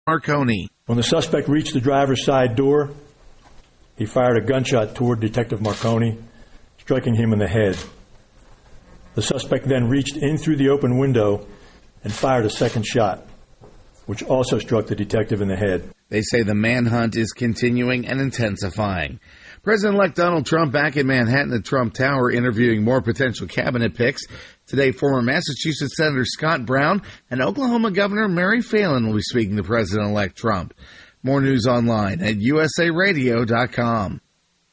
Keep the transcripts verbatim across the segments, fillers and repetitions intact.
Marconi. When the suspect reached the driver's side door, he fired a gunshot toward Detective Marconi, striking him in the head. The suspect then reached in through the open window and fired a second shot, which also struck the detective in the head. They say the manhunt is continuing and intensifying. President-elect Donald Trump back in Manhattan at Trump Tower interviewing more potential cabinet picks. Today, former Massachusetts Senator Scott Brown and Oklahoma Governor Mary Phelan will be speaking to President-elect Trump. More news online at U S A radio dot com.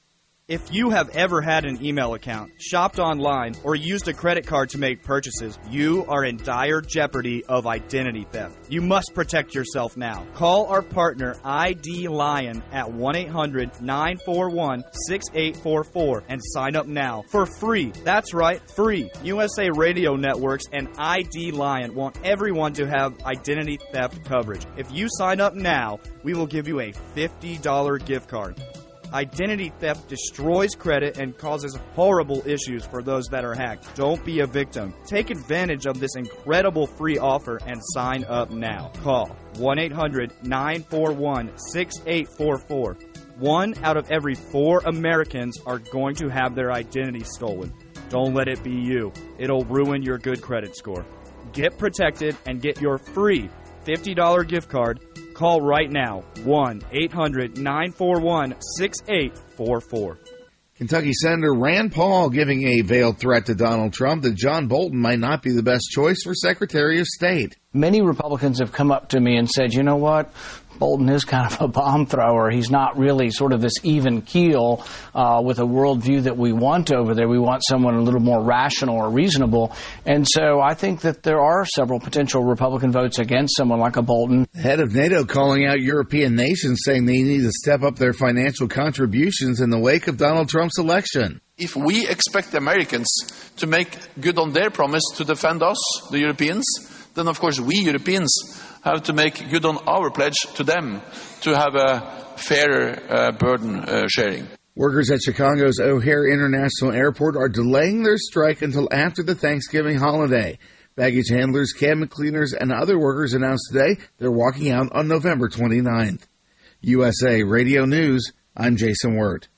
If you have ever had an email account, shopped online, or used a credit card to make purchases, you are in dire jeopardy of identity theft. You must protect yourself now. Call our partner I D Lion at one eight hundred nine four one six eight four four and sign up now for free. That's right, free. U S A Radio Networks and I D Lion want everyone to have identity theft coverage. If you sign up now, we will give you a fifty dollars gift card. Identity theft destroys credit and causes horrible issues for those that are hacked. Don't be a victim. Take advantage of this incredible free offer and sign up now. Call one eight hundred nine four one six eight four four. One out of every four Americans are going to have their identity stolen. Don't let it be you. It'll ruin your good credit score. Get protected and get your free fifty dollars gift card. Call right now, one eight hundred nine four one six eight four four. Kentucky Senator Rand Paul giving a veiled threat to Donald Trump that John Bolton might not be the best choice for Secretary of State. Many Republicans have come up to me and said, you know what, Bolton is kind of a bomb thrower. He's not really sort of this even keel uh, with a worldview that we want over there. We want someone a little more rational or reasonable. And so I think that there are several potential Republican votes against someone like a Bolton. The head of NATO calling out European nations, saying they need to step up their financial contributions in the wake of Donald Trump's election. If we expect the Americans to make good on their promise to defend us, the Europeans, then of course we Europeans have to make good on our pledge to them to have a fairer uh, burden uh, sharing. Workers at Chicago's O'Hare International Airport are delaying their strike until after the Thanksgiving holiday. Baggage handlers, cabin cleaners, and other workers announced today they're walking out on November twenty-ninth. U S A Radio News, I'm Jason Wirt.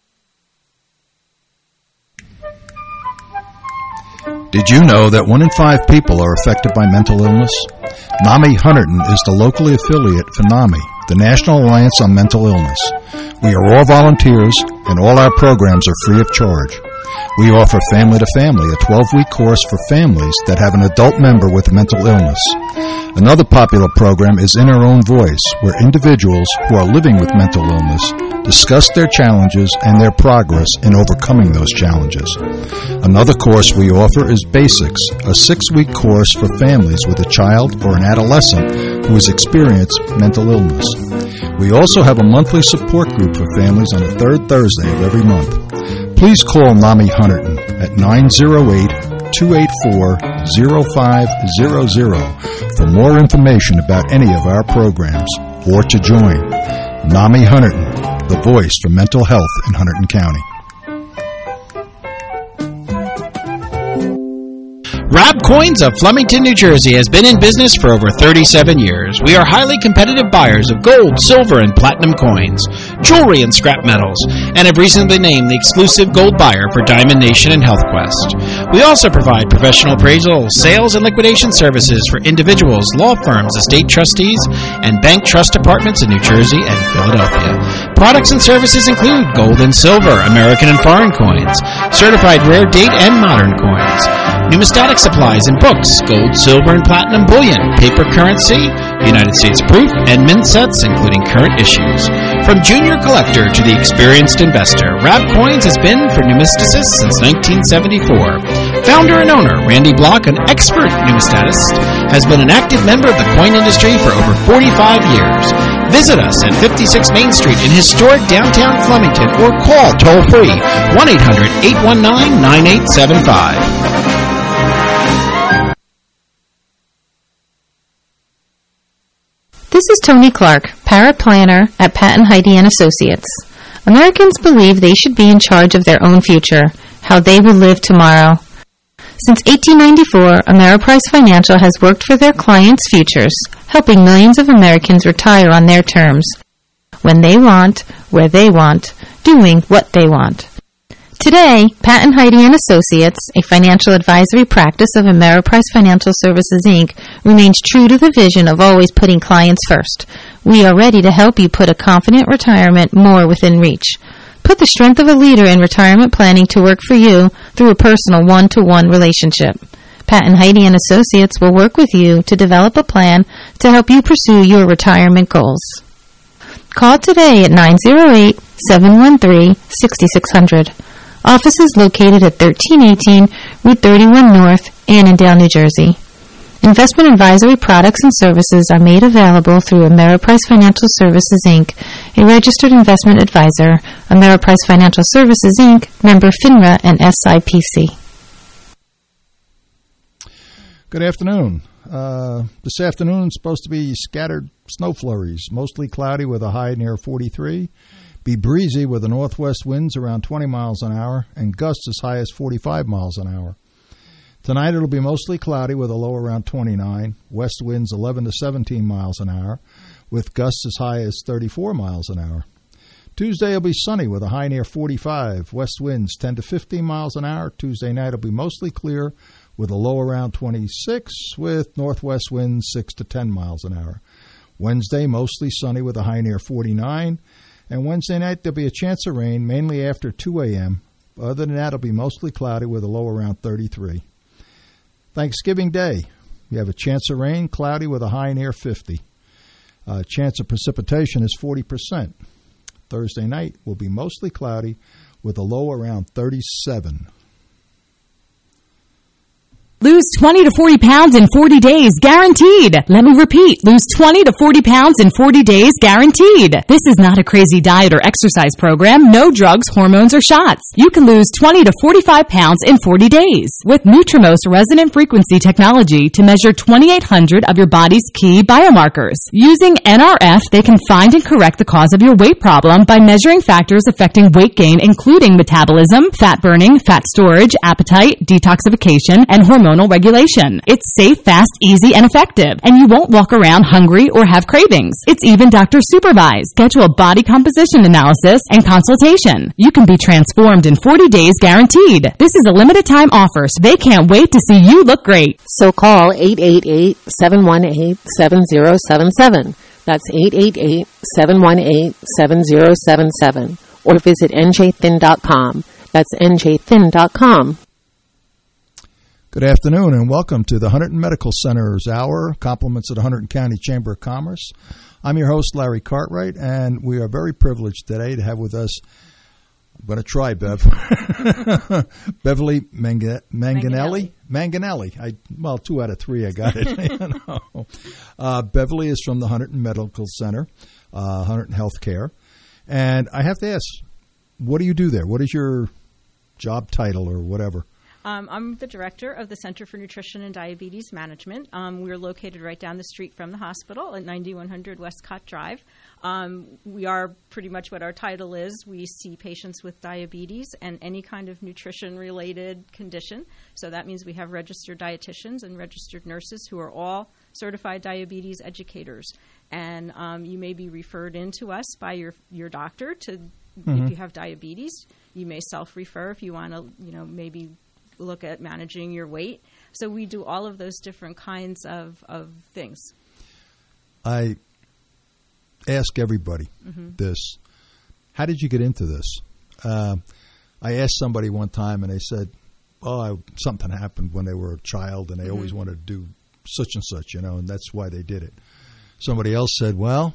Did you know that one in five people are affected by mental illness? NAMI Hunterdon is the locally affiliate for NAMI, the National Alliance on Mental Illness. We are all volunteers, and all our programs are free of charge. We offer Family to Family, a twelve-week course for families that have an adult member with a mental illness. Another popular program is In Our Own Voice, where individuals who are living with mental illness discuss their challenges and their progress in overcoming those challenges. Another course we offer is Basics, a six-week course for families with a child or an adolescent who has experienced mental illness. We also have a monthly support group for families on the third Thursday of every month. Please call NAMI Hunterdon at nine oh eight, two eight four, oh five hundred for more information about any of our programs or to join. NAMI Hunterdon, the voice for mental health in Hunterdon County. Rob Coins of Flemington, New Jersey has been in business for over thirty-seven years. We are highly competitive buyers of gold, silver, and platinum coins, jewelry, and scrap metals, and have recently named the exclusive gold buyer for Diamond Nation and HealthQuest. We also provide professional appraisal, sales, and liquidation services for individuals, law firms, estate trustees, and bank trust departments in New Jersey and Philadelphia. Products and services include gold and silver, American and foreign coins, certified rare date and modern coins, numismatic supplies and books, gold, silver, and platinum bullion, paper currency, United States proof, and mint sets, including current issues. From junior collector to the experienced investor, Rab Coins has been for numisticists since nineteen seventy-four. Founder and owner, Randy Block, an expert numismatist, has been an active member of the coin industry for over forty-five years. Visit us at fifty-six Main Street in historic downtown Flemington or call toll-free one eight hundred, eight one nine, nine eight seven five. This is Tony Clark, paraplanner at Patton Heidi and Associates. Americans believe they should be in charge of their own future, how they will live tomorrow. Since eighteen ninety-four, Ameriprise Financial has worked for their clients' futures, helping millions of Americans retire on their terms, when they want, where they want, doing what they want. Today, Pat and Heidi and Associates, a financial advisory practice of Ameriprise Financial Services, Incorporated, remains true to the vision of always putting clients first. We are ready to help you put a confident retirement more within reach. Put the strength of a leader in retirement planning to work for you through a personal one-to-one relationship. Pat and Heidi and Associates will work with you to develop a plan to help you pursue your retirement goals. Call today at nine zero eight, seven one three, six six zero zero. Office is located at thirteen eighteen Route thirty-one North, Annandale, New Jersey. Investment advisory products and services are made available through Ameriprise Financial Services, Incorporated, a registered investment advisor. Ameriprise Financial Services, Incorporated, member FINRA and S I P C. Good afternoon. Uh, this afternoon is supposed to be scattered snow flurries, mostly cloudy with a high near forty-three. Be breezy with the northwest winds around twenty miles an hour and gusts as high as forty-five miles an hour. Tonight it'll be mostly cloudy with a low around twenty-nine, west winds eleven to seventeen miles an hour, with gusts as high as thirty-four miles an hour. Tuesday will be sunny with a high near forty-five, west winds ten to fifteen miles an hour. Tuesday night will be mostly clear with a low around twenty-six, with northwest winds six to ten miles an hour. Wednesday mostly sunny with a high near forty-nine, and Wednesday night there'll be a chance of rain, mainly after two a.m. Other than that, it'll be mostly cloudy with a low around thirty-three. Thanksgiving Day, we have a chance of rain, cloudy with a high near fifty. Uh, chance of precipitation is forty percent. Thursday night will be mostly cloudy with a low around thirty-seven. Lose twenty to forty pounds in forty days, guaranteed. Let me repeat. Lose twenty to forty pounds in forty days, guaranteed. This is not a crazy diet or exercise program. No drugs, hormones, or shots. You can lose twenty to forty-five pounds in forty days with Nutrimos resonant frequency technology to measure twenty-eight hundred of your body's key biomarkers. Using N R F, they can find and correct the cause of your weight problem by measuring factors affecting weight gain, including metabolism, fat burning, fat storage, appetite, detoxification, and hormone regulation. It's safe, fast, easy, and effective, and you won't walk around hungry or have cravings. It's even doctor supervised. Schedule a body composition analysis and consultation. You can be transformed in forty days, guaranteed. This is a limited time offer, so they can't wait to see you look great. So call eight eight eight, seven one eight, seven zero seven seven. That's eight eight eight, seven one eight, seven zero seven seven. Or visit N J thin dot com. That's N J thin dot com. Good afternoon and welcome to the Hunterdon Medical Center's Hour, compliments of the Hunterdon County Chamber of Commerce. I'm your host, Larry Cartwright, and we are very privileged today to have with us, I'm going to try, Bev, Beverly Manga- Manganelli. Manganelli. I, well, two out of three, I got it. you know. uh, Beverly is from the Hunterdon Medical Center, uh, Hunterdon Healthcare. And I have to ask, what do you do there? What is your job title or whatever? Um, I'm the director of the Center for Nutrition and Diabetes Management. Um, we're located right down the street from the hospital at ninety-one hundred Westcott Drive. Um, we are pretty much what our title is. We see patients with diabetes and any kind of nutrition-related condition. So that means we have registered dietitians and registered nurses who are all certified diabetes educators. And um, you may be referred in to us by your your doctor to mm-hmm. if you have diabetes. You may self-refer if you want to, you know, maybe look at managing your weight. So we do all of those different kinds of, of things. I ask everybody mm-hmm. this. How did you get into this? Uh, I asked somebody one time and they said, oh, I, something happened when they were a child and they mm-hmm. always wanted to do such and such, you know, and that's why they did it. Somebody else said, well,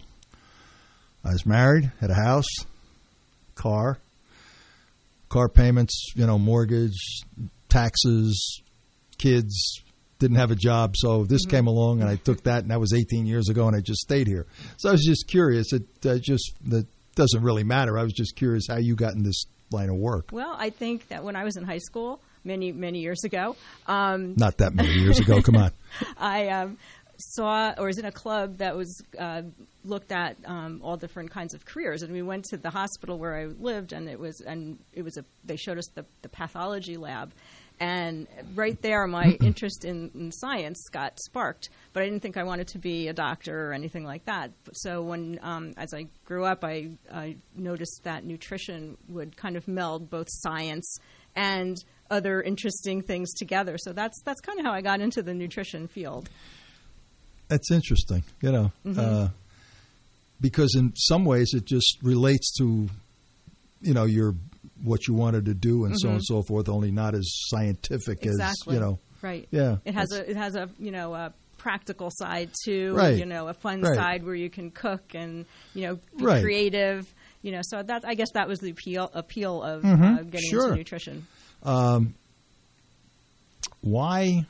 I was married, had a house, car, car payments, you know, mortgage, taxes, kids, didn't have a job, so this mm-hmm. came along and I took that, and that was eighteen years ago, and I just stayed here. So I was just curious. It uh, just that doesn't really matter. I was just curious how you got in this line of work. Well, I think that when I was in high school, many many years ago, um, not that many years ago. Come on. I um, saw or was in a club that was uh, looked at um, all different kinds of careers, and we went to the hospital where I lived, and it was and it was a they showed us the, the pathology lab. And right there, my interest in, in science got sparked. But I didn't think I wanted to be a doctor or anything like that. So when, um, as I grew up, I, I noticed that nutrition would kind of meld both science and other interesting things together. So that's that's kind of how I got into the nutrition field. That's interesting, you know, mm-hmm. uh, because in some ways it just relates to, you know, your what you wanted to do and mm-hmm. so on and so forth, only not as scientific exactly. as, you know. Right. Yeah. It has a, it has a, you know, a practical side too, right. you know, a fun right. side where you can cook and, you know, be right. creative, you know, so that, I guess that was the appeal, appeal of mm-hmm. uh, getting sure. into nutrition. Um, why,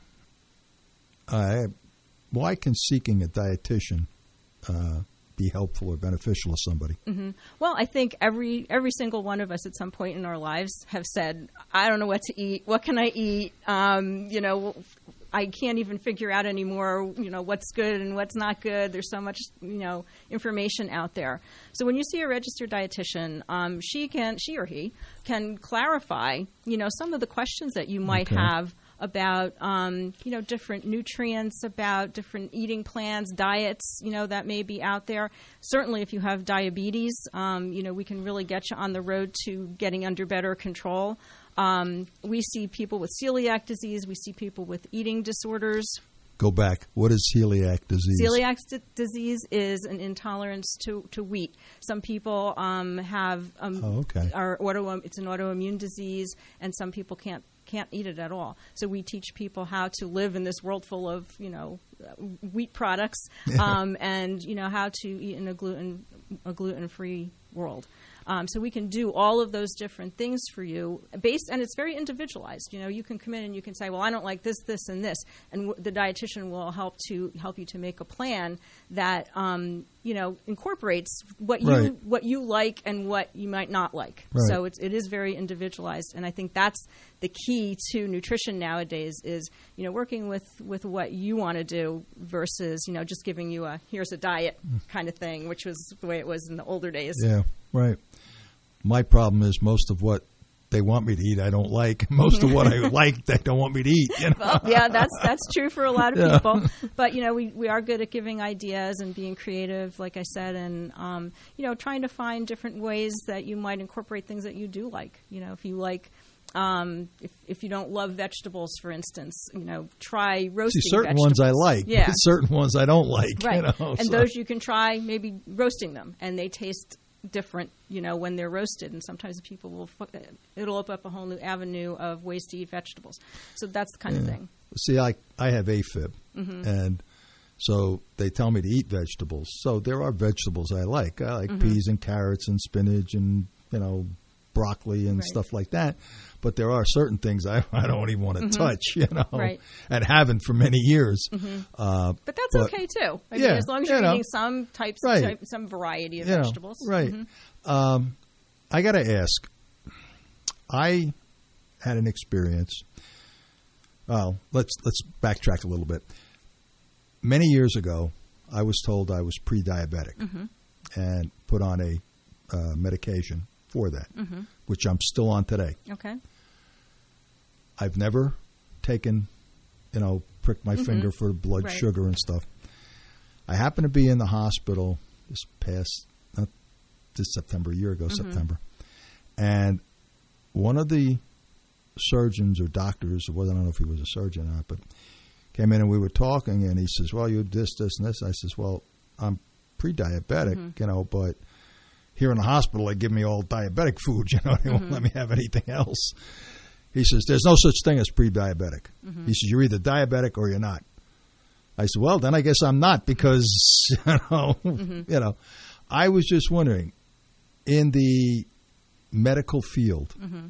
uh, why can seeking a dietitian, uh, be helpful or beneficial to somebody? Mm-hmm. Well, I think every every single one of us at some point in our lives have said, I don't know what to eat. What can I eat? Um, you know, I can't even figure out anymore, you know, what's good and what's not good. There's so much, you know, information out there. So when you see a registered dietitian, um, she can, she or he can clarify, you know, some of the questions that you might okay. have about, um, you know, different nutrients, about different eating plans, diets, you know, that may be out there. Certainly if you have diabetes, um, you know, we can really get you on the road to getting under better control. Um, we see people with celiac disease. We see people with eating disorders. Go back. What is celiac disease? Celiac d- disease is an intolerance to, to wheat. Some people um, have um, oh, okay. are auto. It's an autoimmune disease, and some people can't can't eat it at all. So we teach people how to live in this world full of, you know, wheat products, um, and you know how to eat in a gluten a gluten-free world. Um, so we can do all of those different things for you, based, and it's very individualized. You know, you can come in and you can say, "Well, I don't like this, this, and this," and w- the dietitian will help to help you to make a plan that um, you know incorporates what you right. what you like and what you might not like. Right. So it's, it is very individualized, and I think that's the key to nutrition nowadays. Is you know working with, with what you want to do versus you know just giving you a here's a diet kind of thing, which was the way it was in the older days. Yeah, right. My problem is most of what they want me to eat I don't like. Most of what I like they don't want me to eat. You know? Well, yeah, that's that's true for a lot of yeah. people. But you know, we, we are good at giving ideas and being creative, like I said, and um, you know, trying to find different ways that you might incorporate things that you do like. You know, if you like. Um, if if you don't love vegetables, for instance, you know, try roasting. See, certain vegetables. ones I like, yeah. certain ones I don't like. Right, you know, and so. those you can try maybe roasting them, and they taste different, you know, when they're roasted. And sometimes people will, it'll open up a whole new avenue of ways to eat vegetables. So that's the kind yeah. of thing. See, I I have AFib, mm-hmm. and so they tell me to eat vegetables. So there are vegetables I like. I like mm-hmm. peas and carrots and spinach and you know broccoli and right. stuff like that. But there are certain things I, I don't even want to mm-hmm. touch, you know, right. and haven't for many years. Mm-hmm. Uh, but that's but, okay too. I yeah, mean, as long as you're you know, eating some types, right. type, some variety of you know, vegetables. Right. Mm-hmm. Um, I got to ask. I had an experience. Well, let's let's backtrack a little bit. Many years ago, I was told I was pre-diabetic mm-hmm. and put on a uh, medication for that, mm-hmm. which I'm still on today. Okay. I've never taken, you know, pricked my mm-hmm. finger for blood right. sugar and stuff. I happened to be in the hospital this past, not this September, a year ago, mm-hmm. September, and one of the surgeons or doctors, I don't know if he was a surgeon or not, but came in and we were talking, and he says, well, you this, this, and this. I says, well, I'm pre-diabetic, mm-hmm. you know, but here in the hospital, they give me all diabetic food, you know, they won't mm-hmm. let me have anything else. He says, there's no such thing as pre-diabetic. Mm-hmm. He says, you're either diabetic or you're not. I said, well, then I guess I'm not because, you know, mm-hmm. you know, I was just wondering, in the medical field, mm-hmm.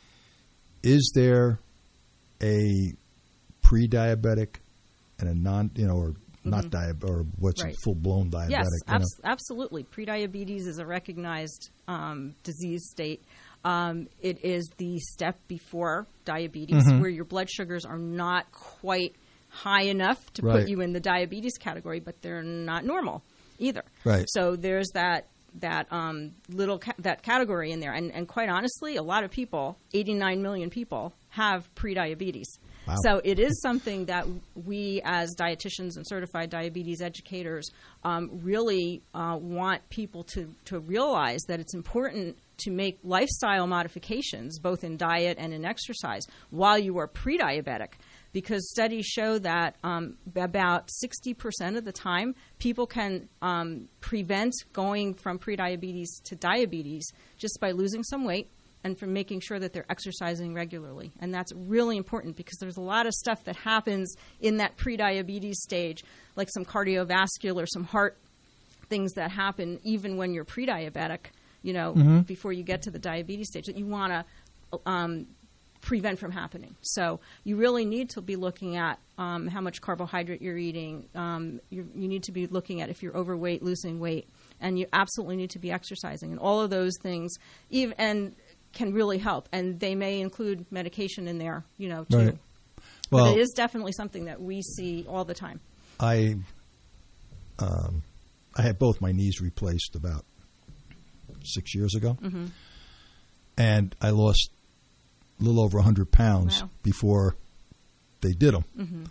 is there a pre-diabetic and a non, you know, or mm-hmm. not diabetic, or what's right. a full-blown diabetic? Yes, you abs- know? absolutely. Prediabetes is a recognized um, disease state. Um, it is the step before diabetes, mm-hmm. where your blood sugars are not quite high enough to Right. put you in the diabetes category, but they're not normal either. Right. So there's that that um, little ca- that category in there, and, and quite honestly, a lot of people, eighty-nine million people, have prediabetes. Wow. So it is something that we, as dietitians and certified diabetes educators, um, really uh, want people to to realize that it's important to make lifestyle modifications, both in diet and in exercise, while you are pre-diabetic. Because studies show that um, about sixty percent of the time, people can um, prevent going from prediabetes to diabetes just by losing some weight and from making sure that they're exercising regularly. And that's really important because there's a lot of stuff that happens in that prediabetes stage, like some cardiovascular, some heart things that happen even when you're pre-diabetic, you know, Mm-hmm. before you get to the diabetes stage that you want to um, prevent from happening. So you really need to be looking at um, how much carbohydrate you're eating. Um, you, you need to be looking at if you're overweight, losing weight, and you absolutely need to be exercising. And all of those things even and can really help. And they may include medication in there, you know, too. Right. Well, but it is definitely something that we see all the time. I um, I had both my knees replaced about six years ago, Mm-hmm. and I lost a little over one hundred pounds Wow. before they did them. Mm-hmm.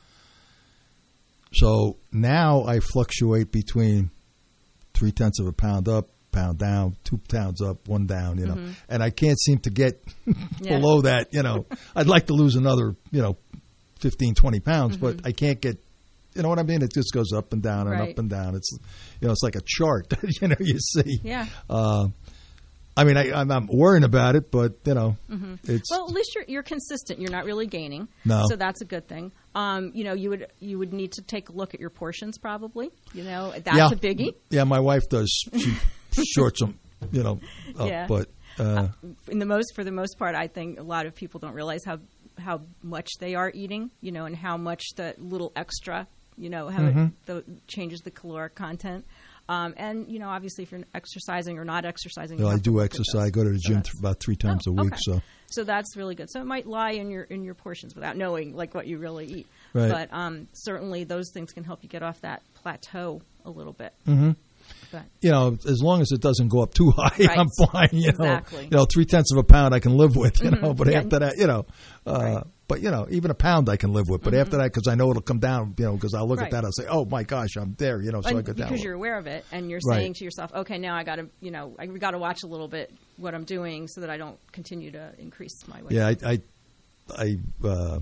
So now I fluctuate between three-tenths of a pound up, pound down, two pounds up, one down, you know, Mhm. and I can't seem to get Yeah. below that, you know. I'd like to lose another, you know, fifteen, twenty pounds, but Mhm. I can't get, you know what I mean? It just goes up and down and Right. up and down. It's, you know, it's like a chart, you know, you see. Yeah. Uh, I mean, I, I'm, I'm worrying about it, but, you know, Mhm. it's, Well, at least you're, you're consistent. You're not really gaining. No. So that's a good thing. Um, you know, you would you would need to take a look at your portions probably. You know, that's yeah, a biggie. Yeah, my wife does. She shorts them, you know, up, Yeah. but, uh, In the most, for the most part, I think a lot of people don't realize how how much they are eating. You know, and how much the little extra, you know, how Mhm. it the, changes the caloric content. Um, and you know, obviously, if you're exercising or not exercising, you know, you I have to do look at exercise. those. I go to the So gym that's- th- about three times Oh, a week, okay. so. So that's really good. So it might lie in your in your portions without knowing like what you really eat. Right. But um, certainly those things can help you get off that plateau a little bit. hmm But You know, as long as it doesn't go up too high, Right. I'm fine. You know, Exactly. you know, three tenths of a pound I can live with. You Mhm. know, but Yeah. after that, you know, uh, Right. but you know, even a pound I can live with. But Mhm. after that, because I know it'll come down. You know, because I'll look Right. at that, I'll say, "Oh my gosh, I'm there." You know, so and I go down. because you're aware of it and you're Right. saying to yourself, okay, now I got to you know I got to watch a little bit what I'm doing so that I don't continue to increase my weight. Yeah, I, I, I uh,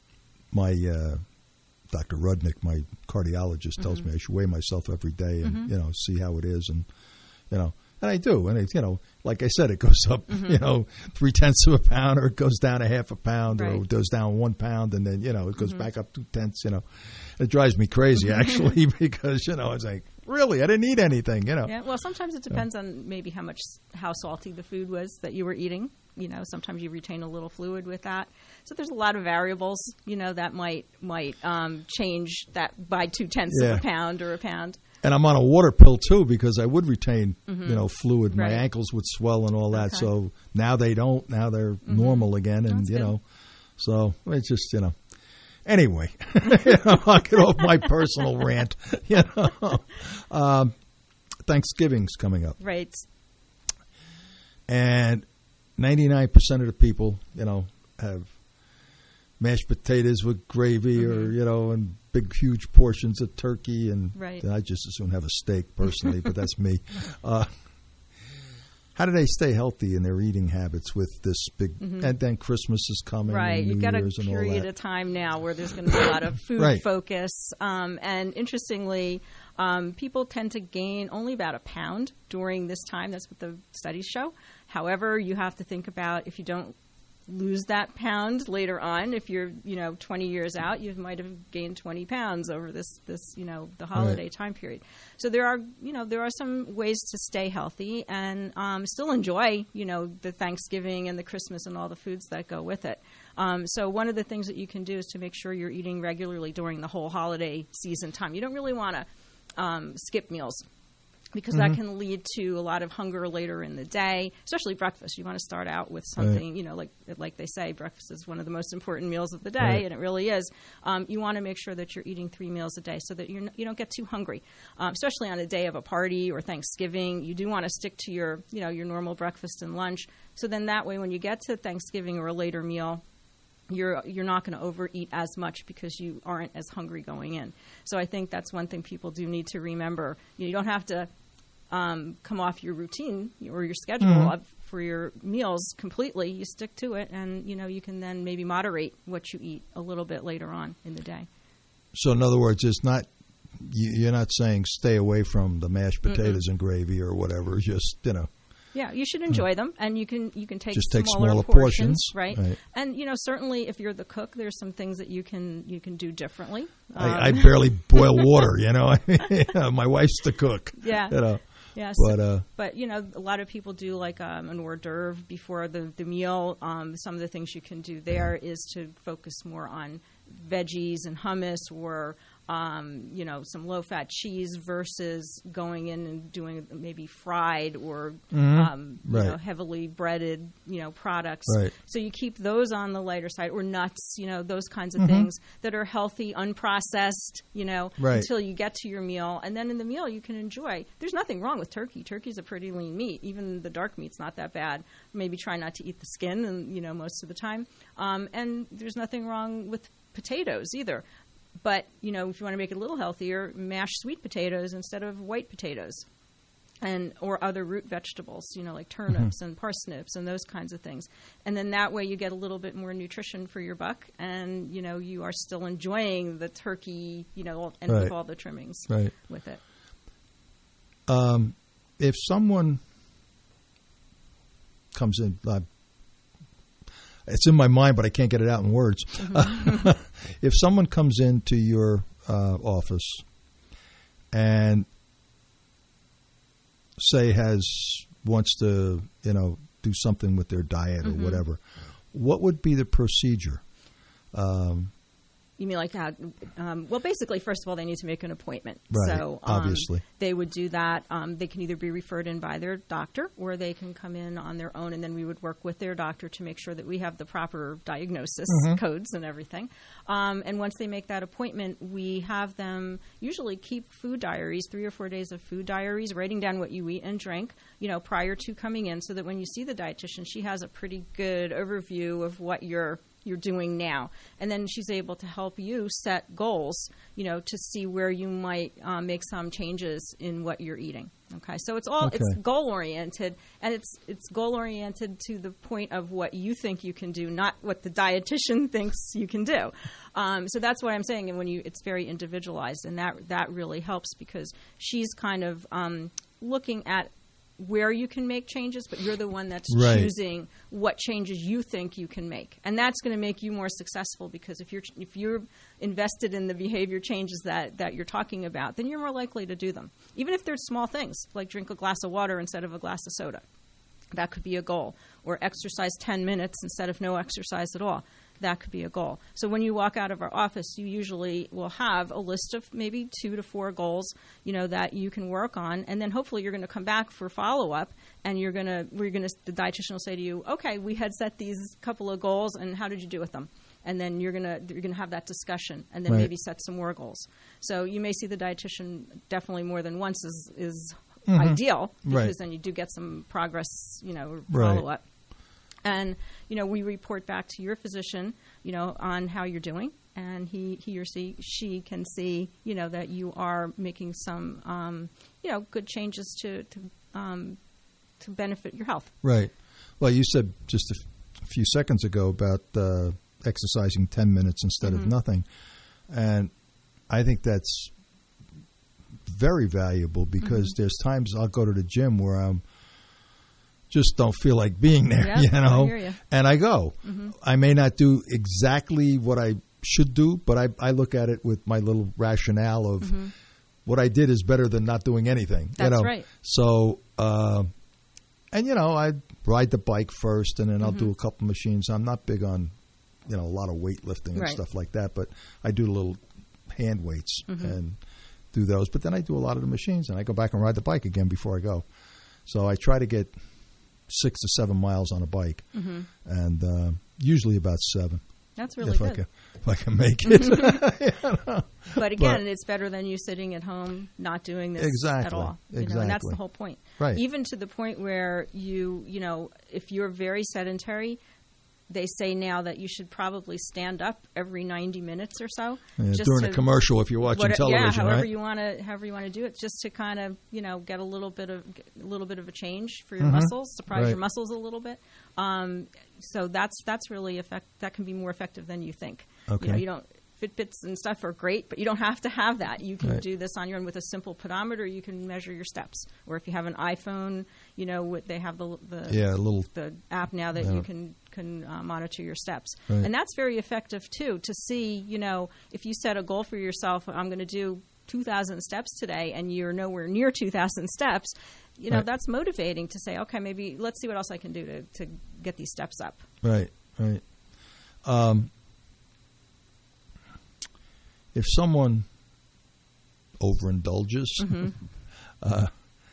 my uh, Doctor Rudnick, my cardiologist, tells Mhm. me I should weigh myself every day and Mhm. you know see how it is, and you know, and I do, and it, you know, like I said, it goes up, Mhm. you know, three tenths of a pound, or it goes down a half a pound, or Right. it goes down one pound, and then you know it goes Mhm. back up two tenths. You know, it drives me crazy actually because you know it's like really I didn't eat anything, you know. Yeah, well, sometimes it depends on maybe how much how salty the food was that you were eating. You know, sometimes you retain a little fluid with that. So there's a lot of variables, you know, that might might um, change that by two tenths Yeah. of a pound or a pound. And I'm on a water pill too because I would retain, Mhm. you know, fluid. My Right. ankles would swell and all that. Okay. So now they don't. Now they're Mhm. normal again, and That's you good. know, so it's just you know. Anyway, you know, I'll get off my personal rant. You know, um, Thanksgiving's coming up, Right. and ninety-nine percent of the people, you know, have mashed potatoes with gravy, or Mhm. you know, and big, huge portions of turkey, and Right. I just as soon have a steak personally, but that's me. Uh, how do they stay healthy in their eating habits with this big? Mhm. And then Christmas is coming, Right. and New You've got a Year's, and all period that. of time now where there's going to be a lot of food Right. focus. Um, and interestingly, um, people tend to gain only about a pound during this time. That's what the studies show. However, you have to think about if you don't lose that pound later on, if you're, you know, twenty years out, you might have gained twenty pounds over this, this, you know, the holiday Right. time period. So there are, you know, there are some ways to stay healthy and um, still enjoy, you know, the Thanksgiving and the Christmas and all the foods that go with it. Um, so one of the things that you can do is to make sure you're eating regularly during the whole holiday season time. You don't really want to um, skip meals. because Mhm. that can lead to a lot of hunger later in the day, especially breakfast. You want to start out with something, Right. you know, like like they say, breakfast is one of the most important meals of the day, Right. and it really is. Um, you want to make sure that you're eating three meals a day so that you're n- you don't get too hungry, um, especially on a day of a party or Thanksgiving. You do want to stick to your, you know, your normal breakfast and lunch. So then that way, when you get to Thanksgiving or a later meal, you're you're not going to overeat as much because you aren't as hungry going in. So I think that's one thing people do need to remember. You don't have to um, come off your routine or your schedule Mhm. of, for your meals completely. You stick to it, and you know you can then maybe moderate what you eat a little bit later on in the day. So in other words, it's not you- you're not saying stay away from the mashed Mm-mm. potatoes and gravy or whatever. Just you know. Yeah, you should enjoy them, and you can you can take Just take smaller, smaller portions, portions, right? right. And you know, certainly if you're the cook, there's some things that you can you can do differently. I, I Um, barely boil water, you know. My wife's the cook. Yeah. You know. Yes. But uh, but you know, a lot of people do like um, an hors d'oeuvre before the the meal. Um, some of the things you can do there is to focus more on veggies and hummus, or um, you know, some low fat cheese versus going in and doing maybe fried or Mhm. um, you Right. know, heavily breaded, you know, products. Right. So you keep those on the lighter side, or nuts, you know, those kinds of Mhm. things that are healthy, unprocessed, you know, Right. until you get to your meal. And then in the meal, you can enjoy. There's nothing wrong with turkey. Turkey's a pretty lean meat. Even the dark meat's not that bad. Maybe try not to eat the skin, and you know, most of the time. Um, and there's nothing wrong with potatoes either. But, you know, if you want to make it a little healthier, mash sweet potatoes instead of white potatoes, and or other root vegetables, you know, like turnips Mhm. and parsnips and those kinds of things. And then that way you get a little bit more nutrition for your buck, and, you know, you are still enjoying the turkey, you know, and Right. with all the trimmings Right. with it. um, if someone comes in, uh, it's in my mind, but I can't get it out in words. Mhm. If someone comes into your uh, office and say has wants to, you know, do something with their diet or Mhm. whatever, what would be the procedure? Um, You mean like that? Um, well, basically, first of all, they need to make an appointment. Right, So um, obviously. they would do that. Um, they can either be referred in by their doctor, or they can come in on their own, and then we would work with their doctor to make sure that we have the proper diagnosis Mhm. codes and everything. Um, and once they make that appointment, we have them usually keep food diaries, three or four days of food diaries, writing down what you eat and drink, you know, prior to coming in, so that when you see the dietitian, she has a pretty good overview of what you're you're doing now, and then she's able to help you set goals, you know, to see where you might uh, make some changes in what you're eating. Okay, so it's all Okay. it's goal oriented, and it's it's goal oriented to the point of what you think you can do, not what the dietitian thinks you can do. Um, so that's what I'm saying, and when you it's very individualized, and that that really helps, because she's kind of um, looking at where you can make changes, but you're the one that's Right. choosing what changes you think you can make, and that's going to make you more successful, because if you're if you're invested in the behavior changes that, that you're talking about, then you're more likely to do them, even if they're small things, like drink a glass of water instead of a glass of soda. That could be a goal. Or exercise ten minutes instead of no exercise at all. That could be a goal. So when you walk out of our office, you usually will have a list of maybe two to four goals, you know, that you can work on, and then hopefully you're going to come back for follow up, and you're going to we're going to the dietitian will say to you, okay, we had set these couple of goals, and how did you do with them? And then you're gonna you're gonna have that discussion, and then Right. maybe set some more goals. So you may see the dietitian definitely more than once is is Mhm. ideal, because Right. then you do get some progress, you know, Right. follow up. And, you know, we report back to your physician, you know, on how you're doing. And he, he or she, she can see, you know, that you are making some, um, you know, good changes to, to, um, to benefit your health. Right. Well, you said just a, f- a few seconds ago about uh, exercising ten minutes instead Mhm. of nothing. And I think that's very valuable, because Mhm. there's times I'll go to the gym where I'm just don't feel like being there, Yep, you know, I hear ya. and I go. Mhm. I may not do exactly what I should do, but I, I look at it with my little rationale of Mhm. what I did is better than not doing anything. That's you know? right. So, uh, and you know, I ride the bike first, and then I'll Mhm. do a couple machines. I'm not big on, you know, a lot of weightlifting and Right. stuff like that, but I do little hand weights, Mhm. and do those. But then I do a lot of the machines, and I go back and ride the bike again before I go. So I try to get six to seven miles on a bike, mm-hmm. and uh, usually about seven. That's really if good. I can, if I can make it. You know? But again, but, it's better than you sitting at home not doing this exactly, at all. You exactly. know, and that's the whole point. Right. Even to the point where you, you know, if you're very sedentary, they say now that you should probably stand up every ninety minutes or so. Yeah, just during to, a commercial, if you're watching what, television, yeah, however right? you want to, however you want to do it, just to kind of, you know, get a little bit of a little bit of a change for your mm-hmm. muscles, surprise right. your muscles a little bit. Um, so that's that's really effect. That can be more effective than you think. Okay. You know, you don't. Fitbits and stuff are great, but you don't have to have that. You can right. do this on your own with a simple pedometer. You can measure your steps, or if you have an iPhone, you know they have the the, yeah, little, the app now that yeah. you can can uh, monitor your steps, right. and that's very effective too. To see, you know, if you set a goal for yourself, I'm going to do two thousand steps today, and you're nowhere near two thousand steps. You know, right. that's motivating to say, okay, maybe let's see what else I can do to to get these steps up. Right, right. Um, If someone overindulges mm-hmm. uh,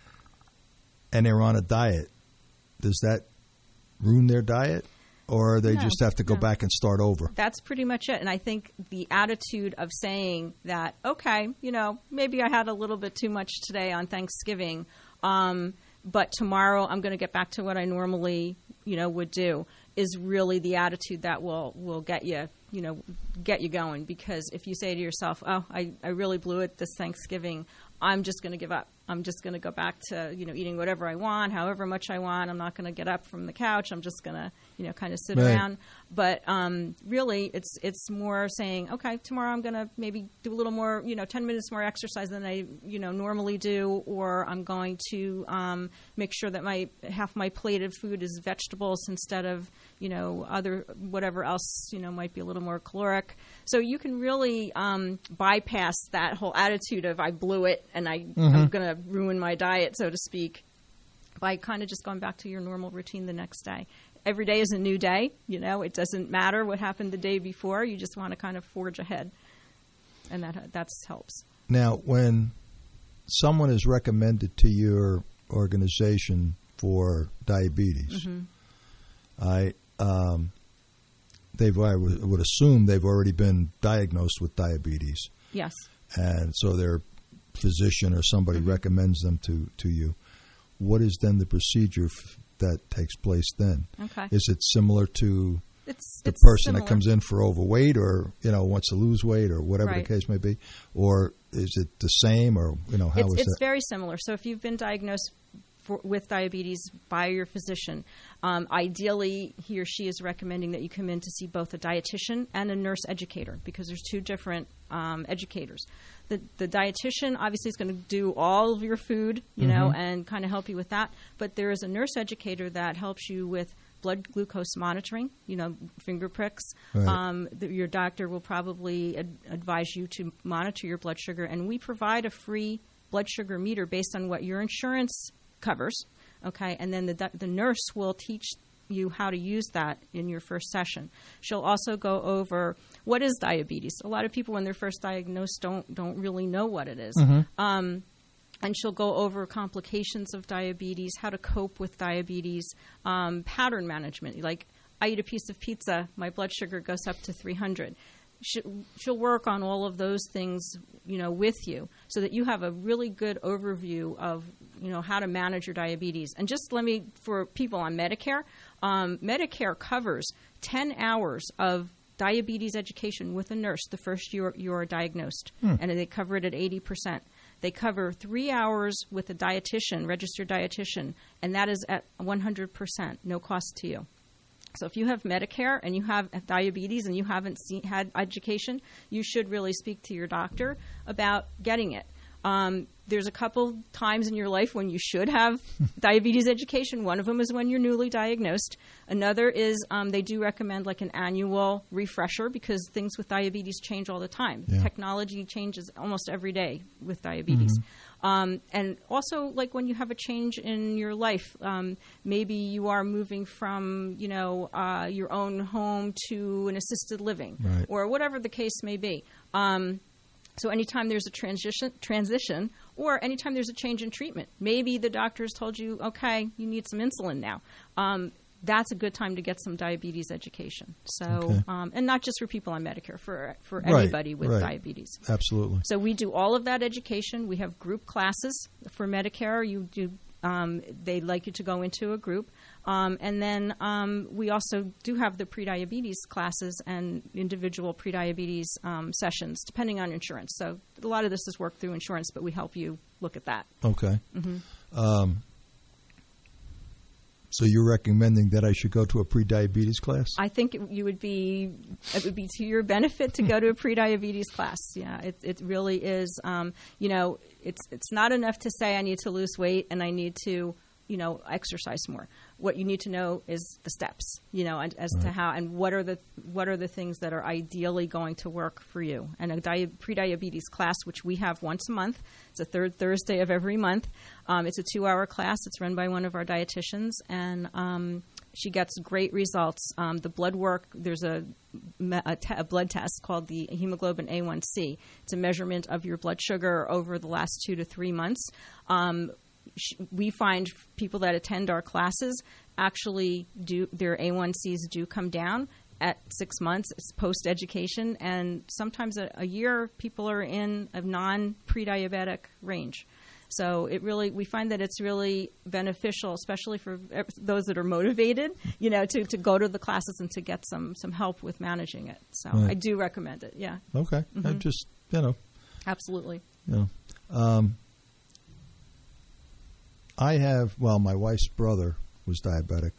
and they're on a diet, does that ruin their diet, or they no, just have to go no. back and start over? That's pretty much it. And I think the attitude of saying that, okay, you know, maybe I had a little bit too much today on Thanksgiving, um, but tomorrow I'm going to get back to what I normally, you know, would do, is really the attitude that will, will get you, you know, get you going. Because if you say to yourself, oh, I, I really blew it this Thanksgiving, I'm just going to give up. I'm just going to go back to, you know, eating whatever I want, however much I want. I'm not going to get up from the couch. I'm just going to, you know, kind of sit right. around. But um, really, it's it's more saying, okay, tomorrow I'm going to maybe do a little more, you know, ten minutes more exercise than I, you know, normally do, or I'm going to um, make sure that my half my plate of food is vegetables instead of, you know, other whatever else, you know, might be a little more caloric. So you can really um, bypass that whole attitude of I blew it and I, mm-hmm. I'm going to ruin my diet, so to speak, by kind of just going back to your normal routine the next day. Every day is a new day. You know, it doesn't matter what happened the day before. You just want to kind of forge ahead, and that that helps. Now, when someone is recommended to your organization for diabetes, mm-hmm. I um, they've I would, would assume they've already been diagnosed with diabetes. Yes. And so their physician or somebody mm-hmm. recommends them to, to you. What is then the procedure f- that takes place then? Okay. Is it similar to it's, the it's person similar. that comes in for overweight, or, you know, wants to lose weight, or whatever right. the case may be? Or is it the same, or, you know, how it's, is it's that? It's very similar. So if you've been diagnosed for, with diabetes by your physician, um, ideally he or she is recommending that you come in to see both a dietitian and a nurse educator, because there's two different um, educators. The, the dietitian obviously is going to do all of your food, you mm-hmm. know, and kind of help you with that. But there is a nurse educator that helps you with blood glucose monitoring, you know, finger pricks. Right. Um, the, your doctor will probably ad- advise you to monitor your blood sugar. And we provide a free blood sugar meter based on what your insurance covers, okay? And then the, the nurse will teach you how to use that in your first session. She'll also go over what is diabetes. A lot of people when they're first diagnosed don't don't really know what it is. Mm-hmm. Um, and she'll go over complications of diabetes, how to cope with diabetes, um, pattern management. Like, I eat a piece of pizza, my blood sugar goes up to three hundred. She'll work on all of those things, you know, with you, so that you have a really good overview of, you know, how to manage your diabetes. And just let me, for people on Medicare, um, Medicare covers ten hours of diabetes education with a nurse the first year you are diagnosed, hmm. and they cover it at eighty percent. They cover three hours with a dietitian, registered dietitian, and that is at one hundred percent, no cost to you. So if you have Medicare and you have diabetes and you haven't seen, had education, you should really speak to your doctor about getting it. Um, there's a couple times in your life when you should have diabetes education. One of them is when you're newly diagnosed. Another is um, they do recommend like an annual refresher, because things with diabetes change all the time. Yeah. Technology changes almost every day with diabetes. Mm-hmm. Um, and also, like when you have a change in your life, um, maybe you are moving from, you know, uh, your own home to an assisted living, right. or whatever the case may be. Um, So anytime there's a transition, transition, or anytime there's a change in treatment, maybe the doctor has told you, okay, you need some insulin now. Um, that's a good time to get some diabetes education. So, Okay. um, and not just for people on Medicare, for for Right, anybody with right. diabetes. Absolutely. So we do all of that education. We have group classes for Medicare. You do. Um, they'd like you to go into a group. Um, and then um, we also do have the prediabetes classes and individual prediabetes um, sessions, depending on insurance. So a lot of this is worked through insurance, but we help you look at that. Okay. Mm-hmm. Um, so you're recommending that I should go to a pre-diabetes class? I think it, you would be it would be to your benefit to go to a prediabetes class. Yeah, it it really is. Um, you know, it's it's not enough to say I need to lose weight and I need to, you know, exercise more. What you need to know is the steps, you know, and, as Right. to how and what are the what are the things that are ideally going to work for you. And a dia- pre-diabetes class, which we have once a month, it's the third Thursday of every month. Um, it's a two-hour class. It's run by one of our dietitians, and um, she gets great results. Um, the blood work, there's a, me- a, te- a blood test called the hemoglobin A one C. It's a measurement of your blood sugar over the last two to three months. Um, we find people that attend our classes actually do their A one Cs do come down at six months. It's post-education, and sometimes a, a year people are in a non-pre-diabetic range. So it really, we find that it's really beneficial, especially for those that are motivated, you know, to, to go to the classes and to get some, some help with managing it. So Right. I do recommend it. Yeah. Okay. I Mhm. just, you know. Absolutely. You know. Um, I have, well, my wife's brother was diabetic.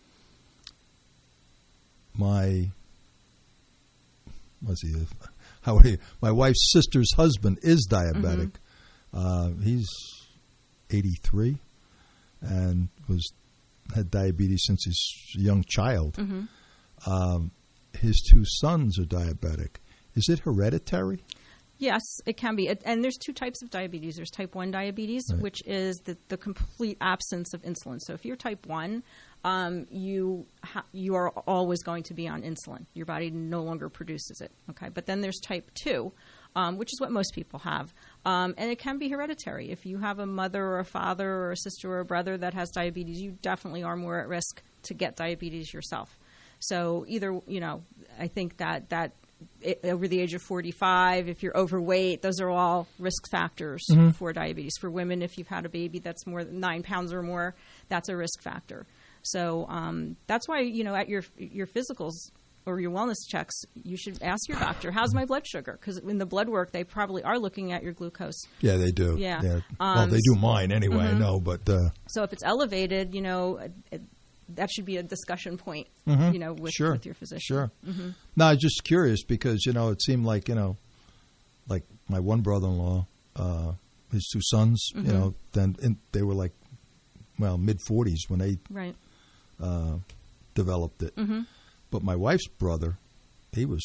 My, what's he, how are you? My wife's sister's husband is diabetic. Uh, he's eighty-three and was had diabetes since he's a young child. Mhm. Um, his two sons are diabetic. Is it hereditary? Yes, it can be. It, and there's two types of diabetes. There's type one diabetes, Right. which is the, the complete absence of insulin. So if you're type one, um, you ha- you are always going to be on insulin. Your body no longer produces it. Okay, but then there's type two, um, which is what most people have. Um, and it can be hereditary. If you have a mother or a father or a sister or a brother that has diabetes, you definitely are more at risk to get diabetes yourself. So either, you know, I think that that it, over the age of forty-five, if you're overweight, those are all risk factors Mhm. for diabetes. For women, if you've had a baby that's more than nine pounds or more, that's a risk factor. So um, that's why, you know, at your your physicals or your wellness checks, you should ask your doctor, how's my blood sugar? Because in the blood work, they probably are looking at your glucose. Yeah, they do. Yeah. well, Um, they do mine anyway, I mhm. know, but... Uh, So if it's elevated, you know, it, that should be a discussion point, Mhm. you know, with, Sure. with your physician. Sure. hmm No, I'm just curious because, you know, it seemed like, you know, like my one brother-in-law, uh, his two sons, Mhm. you know, then in, they were like, well, mid-forties when they Right. uh, developed it. hmm But my wife's brother, he was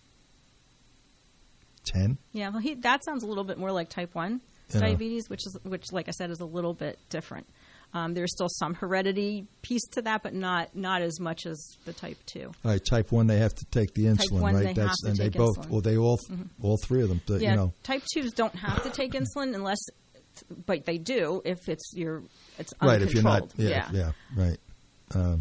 ten. Yeah, well, he, that sounds a little bit more like type one Yeah. diabetes, which is which, like I said, is a little bit different. Um, there's still some heredity piece to that, but not not as much as the type two. All right, type one, they have to take the Type insulin, one, right? they have to and they take both, insulin. well, they all, Mhm. all three of them, but, yeah, you know. type twos don't have to take insulin unless, but they do if it's your it's Right, if you're not, uncontrolled. yeah, yeah, right. Um,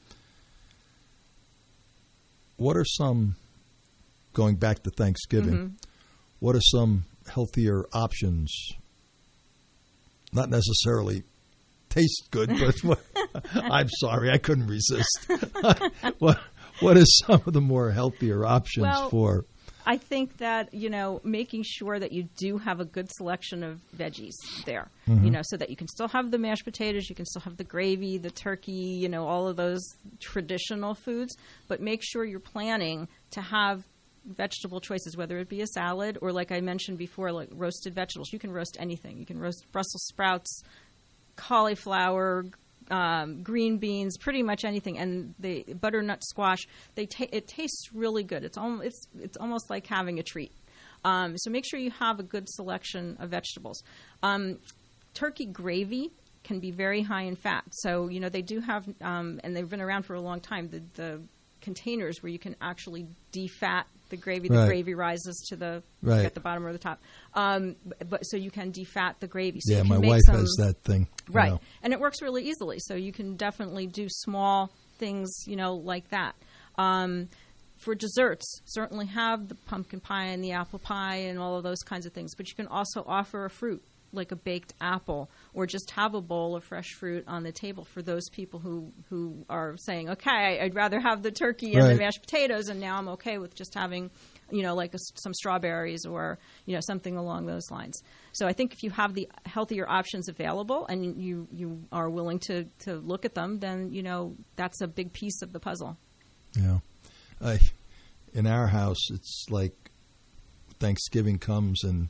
what are some, going back to Thanksgiving, Mhm. what are some healthier options? Not necessarily taste good, but what, I'm sorry, I couldn't resist. what What are some of the more healthier options Well, for? I think that, you know, making sure that you do have a good selection of veggies there, Mhm. you know, so that you can still have the mashed potatoes, you can still have the gravy, the turkey, you know, all of those traditional foods, but make sure you're planning to have vegetable choices, whether it be a salad or, like I mentioned before, like roasted vegetables. You can roast anything. You can roast Brussels sprouts, cauliflower, um, green beans, pretty much anything. And the butternut squash, they ta- it tastes really good. It's almost it's it's almost like having a treat. Um, so make sure you have a good selection of vegetables. Um, turkey gravy can be very high in fat. So, you know, they do have, um, and they've been around for a long time, the, the containers where you can actually defat the gravy. Right. The gravy rises to the Right. at the bottom or the top. Um, but, but so you can defat the gravy. So yeah, you can my make wife some, has that thing. you right, know. and it works really easily. So you can definitely do small things, you know, like that. Um, for desserts, certainly have the pumpkin pie and the apple pie and all of those kinds of things. But you can also offer a fruit, like a baked apple, or just have a bowl of fresh fruit on the table for those people who, who are saying, okay, I'd rather have the turkey and Right. the mashed potatoes, and now I'm okay with just having, you know, like a, some strawberries or, you know, something along those lines. So I think if you have the healthier options available and you, you are willing to, to look at them, then, you know, that's a big piece of the puzzle. Yeah. I, in our house, it's like Thanksgiving comes and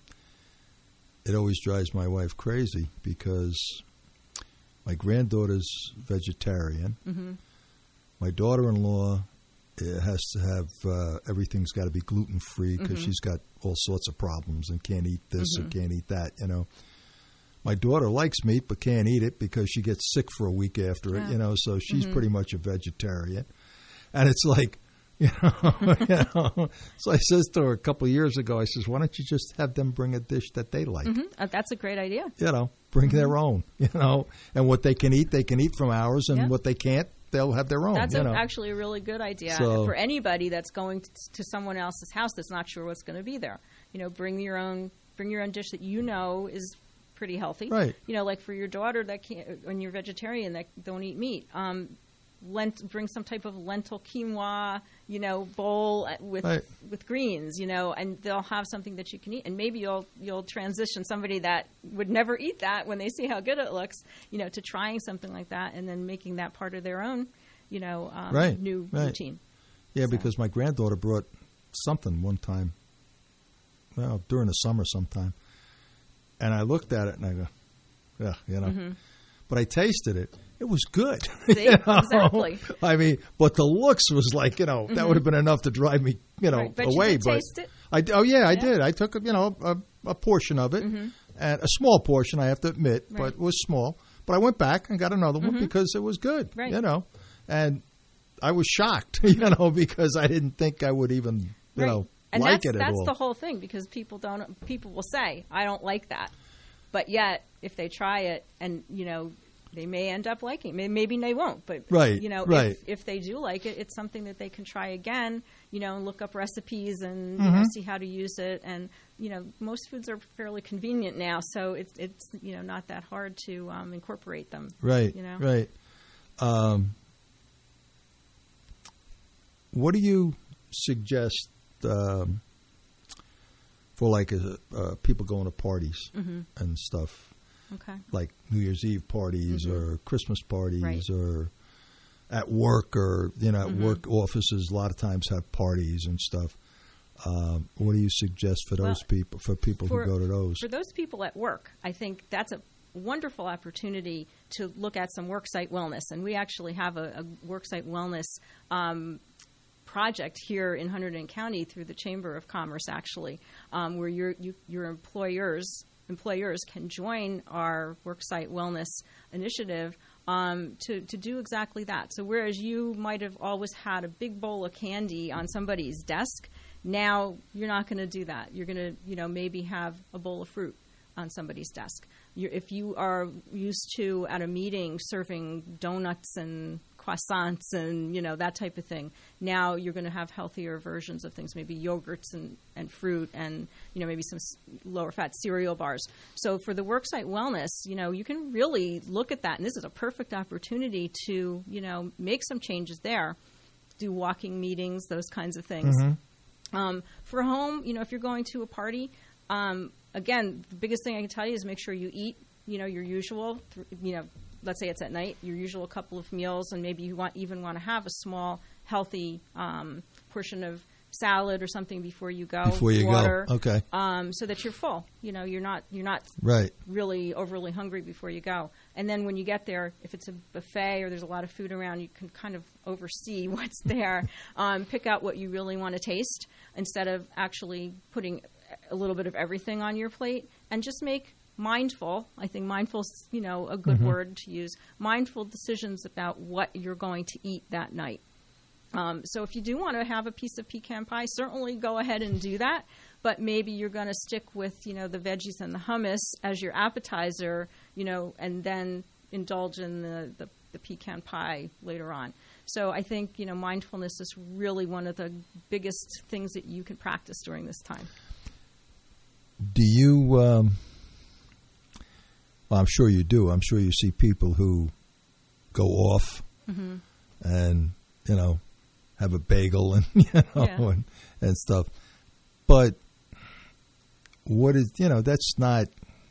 it always drives my wife crazy because my granddaughter's vegetarian. Mm-hmm. My daughter-in-law uh, has to have uh, everything's got to be gluten-free because Mhm. she's got all sorts of problems and can't eat this Mhm. or can't eat that, you know. My daughter likes meat but can't eat it because she gets sick for a week after Yeah. it, you know, so she's Mhm. pretty much a vegetarian. And it's like, you know, you know. So I says to her a couple of years ago, I says, why don't you just have them bring a dish that they like? Mm-hmm. Uh, that's a great idea. You know, bring their own, you know, and what they can eat, they can eat from ours, and Yeah. what they can't, they'll have their own. That's you a, know. actually a really good idea So- for anybody that's going to, to someone else's house that's not sure what's going to be there. You know, bring your own bring your own dish that you know is pretty healthy. Right. You know, like for your daughter that can't, when you're vegetarian that don't eat meat. Um, lent bring some type of lentil quinoa, you know, bowl with Right. with greens, you know, and they'll have something that you can eat, and maybe you'll you'll transition somebody that would never eat that when they see how good it looks, you know, to trying something like that, and then making that part of their own, you know, um, Right, new right. routine. Yeah, because my granddaughter brought something one time, well, during the summer sometime, and I looked at it and I go, yeah, you know, Mhm. but I tasted it. It was good. See? You know? Exactly. I mean, but the looks was like, you know, that Mhm. would have been enough to drive me, you know, Right. But you away. did but taste it? I, oh yeah, I Yeah. did. I took, you know, a, a portion of it, Mhm. and a small portion, I have to admit, Right. but it was small. But I went back and got another one Mhm. because it was good. Right. You know, and I was shocked, you know, because I didn't think I would even, you Right. know, and like that's, it at that's all. the whole thing, because people don't. People will say, "I don't like that," but yet if they try it, and you know, they may end up liking it. May- Maybe they won't, but Right, you know, right. if, if they do like it, it's something that they can try again. You know, and look up recipes and you know, Mhm. see how to use it. And you know, most foods are fairly convenient now, so it's it's you know not that hard to um, incorporate them. Right, You know, right. Um, what do you suggest um, for like uh, uh, people going to parties Mhm. and stuff? Okay. Like New Year's Eve parties Mhm. or Christmas parties Right. or at work, or you know, at Mhm. work offices a lot of times have parties and stuff. Um, what do you suggest for those Well, people? For people for, who go to those? For those people at work, I think that's a wonderful opportunity to look at some worksite wellness. And we actually have a, a worksite wellness um, project here in Hunterdon County through the Chamber of Commerce, actually, um, where your you, your employers employers can join our worksite wellness initiative um, to, to do exactly that. So whereas you might have always had a big bowl of candy on somebody's desk, now you're not going to do that. You're going to, you know, maybe have a bowl of fruit on somebody's desk. You're, if you are used to at a meeting serving donuts and croissants and, you know, that type of thing, now you're going to have healthier versions of things, maybe yogurts and, and fruit and, you know, maybe some s- lower fat cereal bars. So for the worksite wellness, you know, you can really look at that. And this is a perfect opportunity to, you know, make some changes there, do walking meetings, those kinds of things. Mm-hmm. Um, for home, you know, if you're going to a party, um, again, the biggest thing I can tell you is make sure you eat, you know, your usual, th- you know, let's say it's at night, your usual couple of meals, and maybe you want even want to have a small, healthy um, portion of salad or something before you go. Before you water, go, okay. Um, so that you're full. You know, you're not you're not Right. really overly hungry before you go. And then when you get there, if it's a buffet or there's a lot of food around, you can kind of oversee what's there. um, pick out what you really want to taste instead of actually putting a little bit of everything on your plate, and just make mindful, I think mindful is, you know, a good Mhm. word to use, mindful decisions about what you're going to eat that night. Um, so if you do want to have a piece of pecan pie, certainly go ahead and do that. But maybe you're going to stick with, you know, the veggies and the hummus as your appetizer, you know, and then indulge in the, the, the pecan pie later on. So I think, you know, mindfulness is really one of the biggest things that you can practice during this time. Do you, um, well, I'm sure you do. I'm sure you see people who go off mm-hmm. and, you know, have a bagel and, you know, yeah. and, and stuff. But what is, you know, that's not,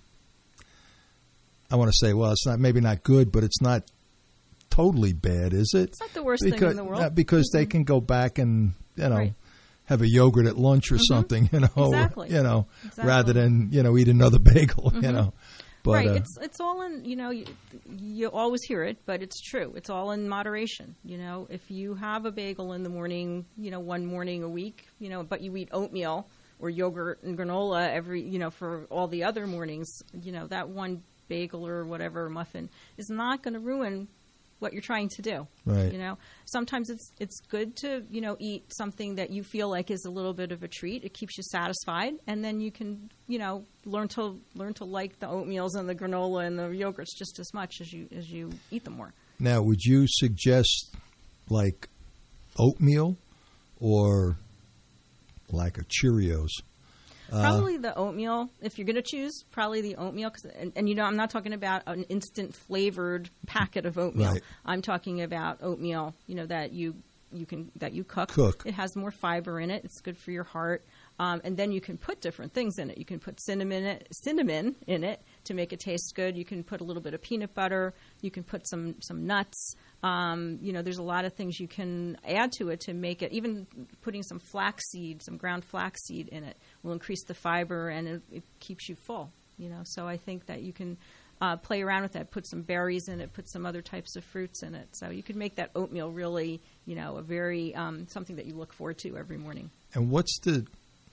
I want to say, well, it's not, maybe not good, but it's not totally bad, is it? It's not the worst because, thing in the world. Uh, because mm-hmm. they can go back and, you know, right. have a yogurt at lunch or mm-hmm. something, you know, exactly. you know, exactly. rather than, you know, eat another bagel, mm-hmm. you know. But, right. Uh, it's it's all in, you know, you, you always hear it, but it's true. It's all in moderation. You know, if you have a bagel in the morning, you know, one morning a week, you know, but you eat oatmeal or yogurt and granola every, you know, for all the other mornings, you know, that one bagel or whatever muffin is not going to ruin what you're trying to do. Right. You know, sometimes it's it's good to, you know, eat something that you feel like is a little bit of a treat. It keeps you satisfied, and then you can, you know, learn to learn to like the oatmeals and the granola and the yogurts just as much as you as you eat them more. Now, would you suggest like oatmeal or like a Cheerios? Probably uh, the oatmeal, if you're going to choose, probably the oatmeal. Cause, and, and, you know, I'm not talking about an instant flavored packet of oatmeal. Right. I'm talking about oatmeal, you know, that you you can that you cook. Cook. It has more fiber in it. It's good for your heart. Um, and then you can put different things in it. You can put cinnamon in it, cinnamon in it to make it taste good. You can put a little bit of peanut butter. You can put some, some nuts. Um, you know, there's a lot of things you can add to it to make it. Even putting some flaxseed, some ground flaxseed in it will increase the fiber, and it, it keeps you full. You know, so I think that you can uh, play around with that. Put some berries in it. Put some other types of fruits in it. So you could make that oatmeal really, you know, a very um, something that you look forward to every morning. And what's the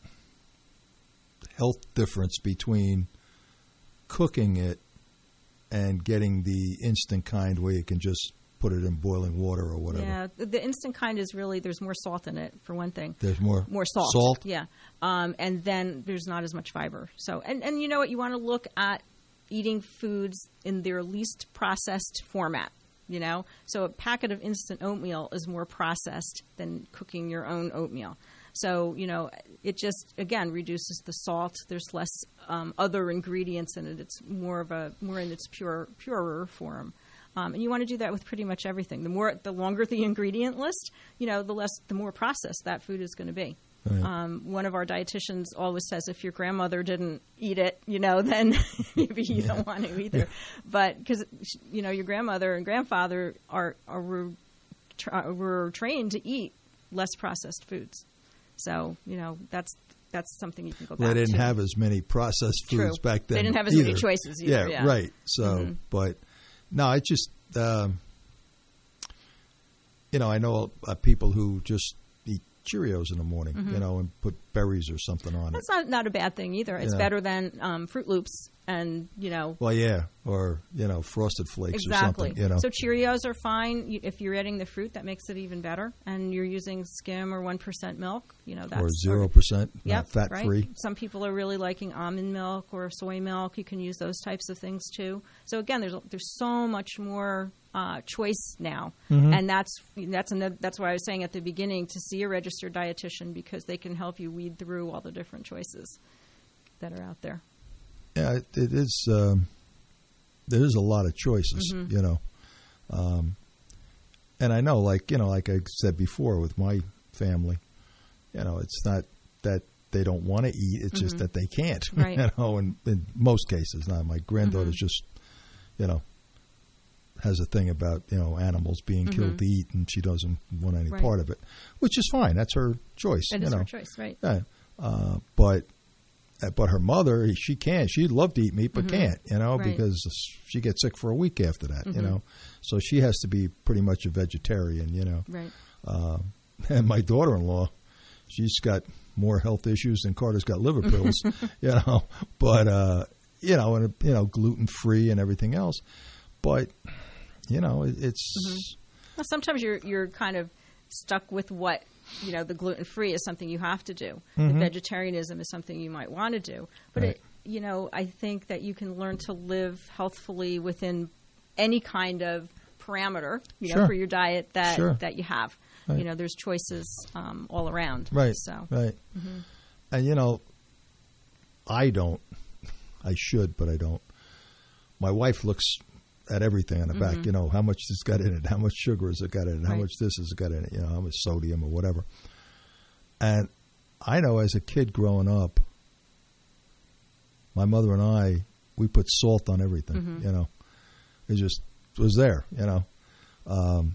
health difference between cooking it and getting the instant kind where you can just put it in boiling water or whatever? Yeah, the instant kind is really, there's more salt in it, for one thing. There's more more salt. Salt? Yeah. Um, and then there's not as much fiber. So, and, and you know what? You want to look at eating foods in their least processed format, you know? So a packet of instant oatmeal is more processed than cooking your own oatmeal. So, you know, it just, again, reduces the salt. There's less um, other ingredients in it. It's more of a, more in its pure, purer form. Um, and you want to do that with pretty much everything. The more, the longer the ingredient list, you know, the less, the more processed that food is going to be. Right. Um, one of our dietitians always says, if your grandmother didn't eat it, you know, then maybe you yeah. don't want to either. Yeah. But because, you know, your grandmother and grandfather are, are were, tra- were trained to eat less processed foods. So, you know, that's that's something you can go back to. They didn't to. have as many processed foods True. back then. They didn't have as either. many choices either. Yeah, yeah. right. So, mm-hmm. but no, I just, um, you know, I know uh, people who just eat Cheerios in the morning, mm-hmm. you know, and put berries or something on That's it. That's not, not a bad thing either. It's yeah. better than um, Fruit Loops and, you know. Well, yeah, or, you know, Frosted Flakes exactly. or something, you know. So Cheerios are fine. If you're adding the fruit, that makes it even better. And you're using skim or one percent milk, you know. That's or zero percent, yep, not fat-free. Right? Some people are really liking almond milk or soy milk. You can use those types of things, too. So, again, there's there's so much more uh, choice now. Mm-hmm. And that's that's another, that's what I was saying at the beginning, to see a registered dietitian, because they can help you weed through all the different choices that are out there. Yeah, it, it is. Um, there is a lot of choices, mm-hmm. you know, um, and I know, like you know, like I said before with my family, you know, it's not that they don't want to eat; it's mm-hmm. just that they can't. Right. You know, in, in most cases, now my granddaughter's mm-hmm. just, you know, has a thing about you know animals being mm-hmm. killed to eat, and she doesn't want any right. part of it, which is fine. That's her choice. It you is know. her choice, right? Yeah, uh, but. But her mother, she can't. She'd love to eat meat, but mm-hmm. can't, you know, right. because she gets sick for a week after that, mm-hmm. you know. So she has to be pretty much a vegetarian, you know. Right. Uh, and my daughter-in-law, she's got more health issues than Carter's got liver pills, you know. But, uh, you know, and you know, gluten-free and everything else. But, you know, it, it's... Mm-hmm. Well, sometimes you're you're kind of stuck with what, you know, the gluten-free is something you have to do. Mhm. The vegetarianism is something you might want to do. But, Right. it, you know, I think that you can learn to live healthfully within any kind of parameter, you know, Sure. for your diet that, Sure. that you have. Right. You know, there's choices um, all around. Right. So. Right. Mhm. And you know, I don't. I should, but I don't. My wife looks at everything on the back. Mhm. You know, how much it's got in it, how much sugar has it got in it, how Right. much this has got in it. You know, how much sodium or whatever. And I know as a kid growing up, my mother and I, we put salt on everything. Mhm. You know, it just was there. You know, um,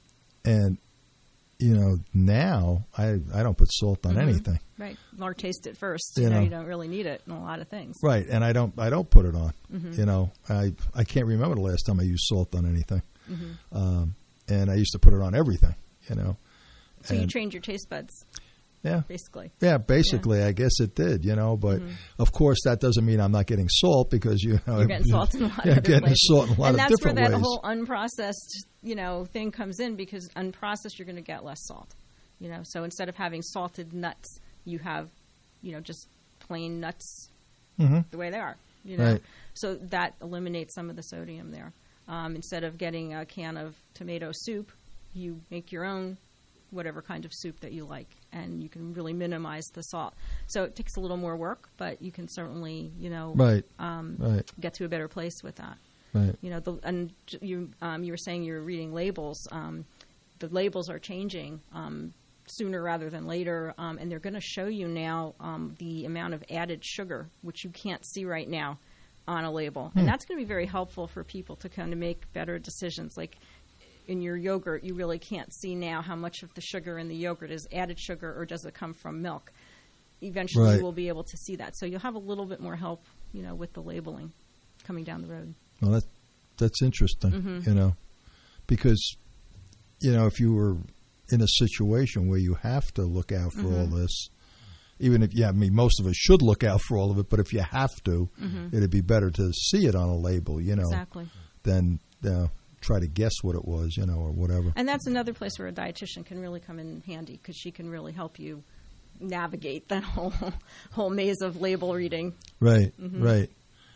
and you know now I I don't put salt on Mhm. anything. Right. Or taste it first. You You know, know. you don't really need it in a lot of things. Right, and I don't I don't put it on. Mhm. You know, I I can't remember the last time I used salt on anything. Mhm. Um, and I used to put it on everything. You know. So you And- trained your taste buds. Yeah. Basically. Yeah, basically, I guess it did. You know, but Mhm. of course that doesn't mean I'm not getting salt because you know You're getting salt in a lot yeah, of other getting places. salt in a lot and of that's different where that ways. whole unprocessed, you know, thing comes in, because unprocessed you're going to get less salt. You know, so instead of having salted nuts, you have, you know, just plain nuts Mhm. the way they are. You know, Right. so that eliminates some of the sodium there. Um, instead of getting a can of tomato soup, you make your own whatever kind of soup that you like, and you can really minimize the salt. So it takes a little more work, but you can certainly, you know, Right. Um, Right. get to a better place with that. Right. You know, the, and j- you um, you were saying you were reading labels. Um, the labels are changing um, sooner rather than later, um, and they're going to show you now um, the amount of added sugar, which you can't see right now on a label, Hmm. and that's going to be very helpful for people to kind of make better decisions. Like in your yogurt, you really can't see now how much of the sugar in the yogurt is added sugar or does it come from milk. Eventually, Right. you will be able to see that. So you'll have a little bit more help, you know, with the labeling coming down the road. Well, that that's interesting. Mhm. You know, because you know if you were in a situation where you have to look out for all Mhm. this, even if yeah, I mean most of us should look out for all of it, but if you have to, Mhm. it'd be better to see it on a label. You know, Exactly. than you know, try to guess what it was. You know, or whatever. And that's another place where a dietitian can really come in handy, because she can really help you navigate that whole whole maze of label reading. Right, Mhm. right.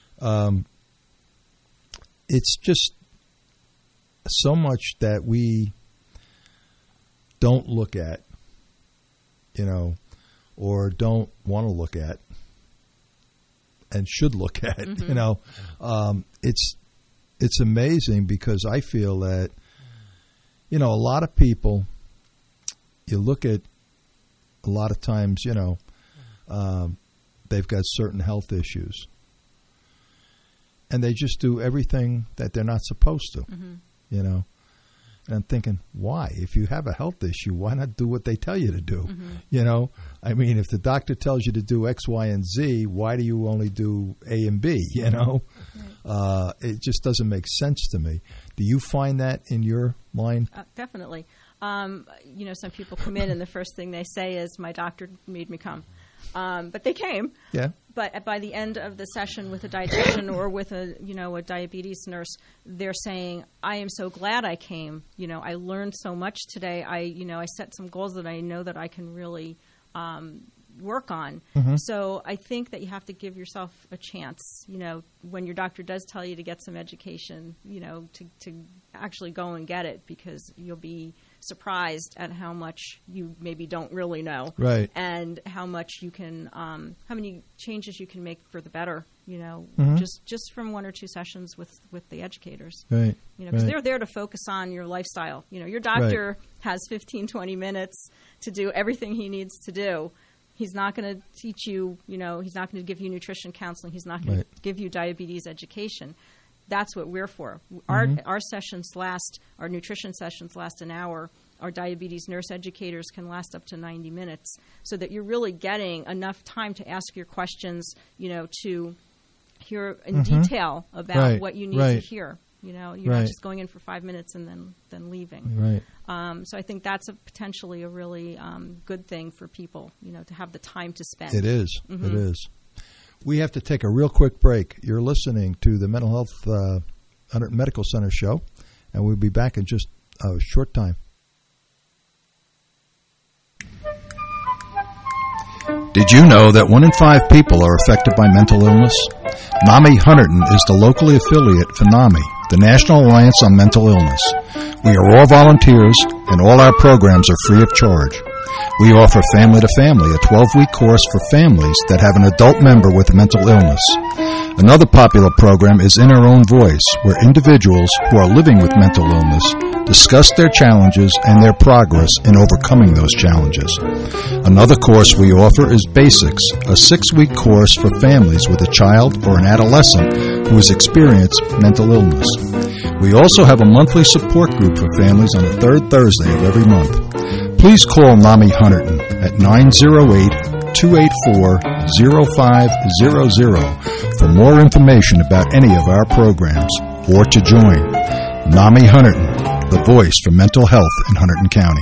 Um, it's just so much that we don't look at, you know, or don't want to look at, and should look at. Mhm. You know, um, it's it's amazing because I feel that, you know, a lot of people. You look at a lot of times, you know, um, they've got certain health issues. And they just do everything that they're not supposed to, Mhm. you know. And I'm thinking, why? If you have a health issue, why not do what they tell you to do? Mhm. You know, I mean, if the doctor tells you to do X, Y, and Z, why do you only do A and B? You know, uh, it just doesn't make sense to me. Do you find that in your mind? Uh, definitely. Um, you know, some people come in and the first thing they say is, "My doctor made me come," um, but they came. Yeah. But by the end of the session with a dietitian or with a you know a diabetes nurse, they're saying, "I am so glad I came. You know, I learned so much today. I you know I set some goals that I know that I can really um, work on." Mhm. So I think that you have to give yourself a chance. You know, when your doctor does tell you to get some education, you know, to to actually go and get it, because you'll be surprised at how much you maybe don't really know, Right. and how much you can, um, how many changes you can make for the better. You know, Mhm. just just from one or two sessions with with the educators. Right. You know, because Right. they're there to focus on your lifestyle. You know, your doctor has fifteen, twenty minutes to do everything he needs to do. He's not going to teach you, you know, he's not going to give you nutrition counseling. He's not going Right. to give you diabetes education. That's what we're for. Our Mhm. our sessions last, our nutrition sessions last an hour. Our diabetes nurse educators can last up to ninety minutes, so that you're really getting enough time to ask your questions, you know, to hear in Mhm. detail about Right, what you need right. to hear. You know, you're Right. not just going in for five minutes and then, then leaving. Right. Um, so I think that's a potentially a really um, good thing for people, you know, to have the time to spend. It is. Mhm. It is. We have to take a real quick break. You're listening to the Mental Health uh, Medical Center show, and we'll be back in just a short time. Did you know that one in five people are affected by mental illness? NAMI Hunterdon is the locally affiliate for NAMI, the National Alliance on Mental Illness. We are all volunteers, and all our programs are free of charge. We offer Family to Family, a twelve-week course for families that have an adult member with a mental illness. Another popular program is In Our Own Voice, where individuals who are living with mental illness discuss their challenges and their progress in overcoming those challenges. Another course we offer is Basics, a six-week course for families with a child or an adolescent who has experienced mental illness. We also have a monthly support group for families on the third Thursday of every month. Please call NAMI Hunterdon at nine oh eight, two eight four, oh five hundred for more information about any of our programs or to join. NAMI Hunterdon, the voice for mental health in Hunterdon County.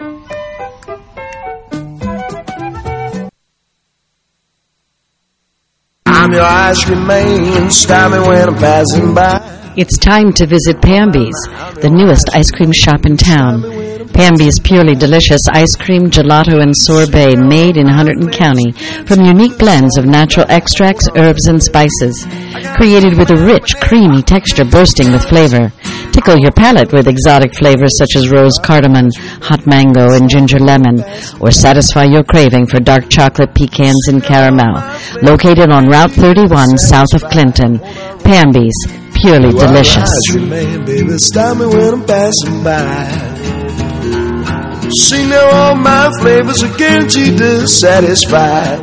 I'm your ice cream man, stop me when I'm passing by. It's time to visit Pamby's, the newest ice cream shop in town. Pamby's purely delicious ice cream, gelato, and sorbet made in Hunterdon County from unique blends of natural extracts, herbs, and spices. Created with a rich, creamy texture bursting with flavor. Tickle your palate with exotic flavors such as rose cardamom, hot mango, and ginger lemon. Or satisfy your craving for dark chocolate, pecans, and caramel. Located on Route thirty-one south of Clinton. Pamby's, purely delicious. Man, baby, stop me when I'm passing by. See now all my flavors are guaranteed to satisfy.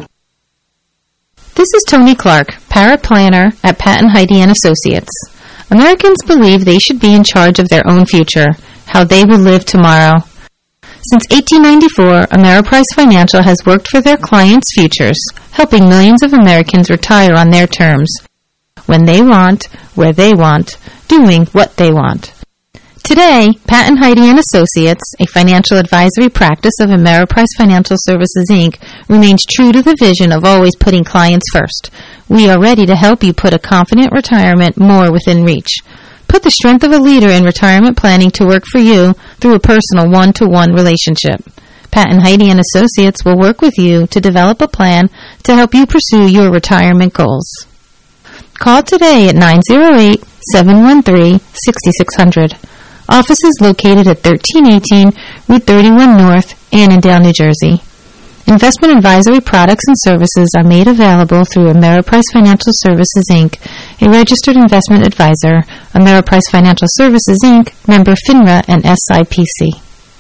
This is Tony Clark, paraplanner at Patton Heidi and Associates. Americans believe they should be in charge of their own future, how they will live tomorrow. Since eighteen ninety-four, Ameriprise Financial has worked for their clients' futures, helping millions of Americans retire on their terms, when they want, where they want, doing what they want. Today, Patton Heidi and Associates, a financial advisory practice of Ameriprise Financial Services, Incorporated, remains true to the vision of always putting clients first. We are ready to help you put a confident retirement more within reach. Put the strength of a leader in retirement planning to work for you through a personal one-to-one relationship. Patton Heidi and Associates will work with you to develop a plan to help you pursue your retirement goals. Call today at nine oh eight, seven one three, six six zero zero. Office is located at thirteen eighteen Route thirty-one North, Annandale, New Jersey. Investment advisory products and services are made available through Ameriprise Financial Services, Incorporated, a registered investment advisor. Ameriprise Financial Services, Incorporated, member FINRA and S I P C.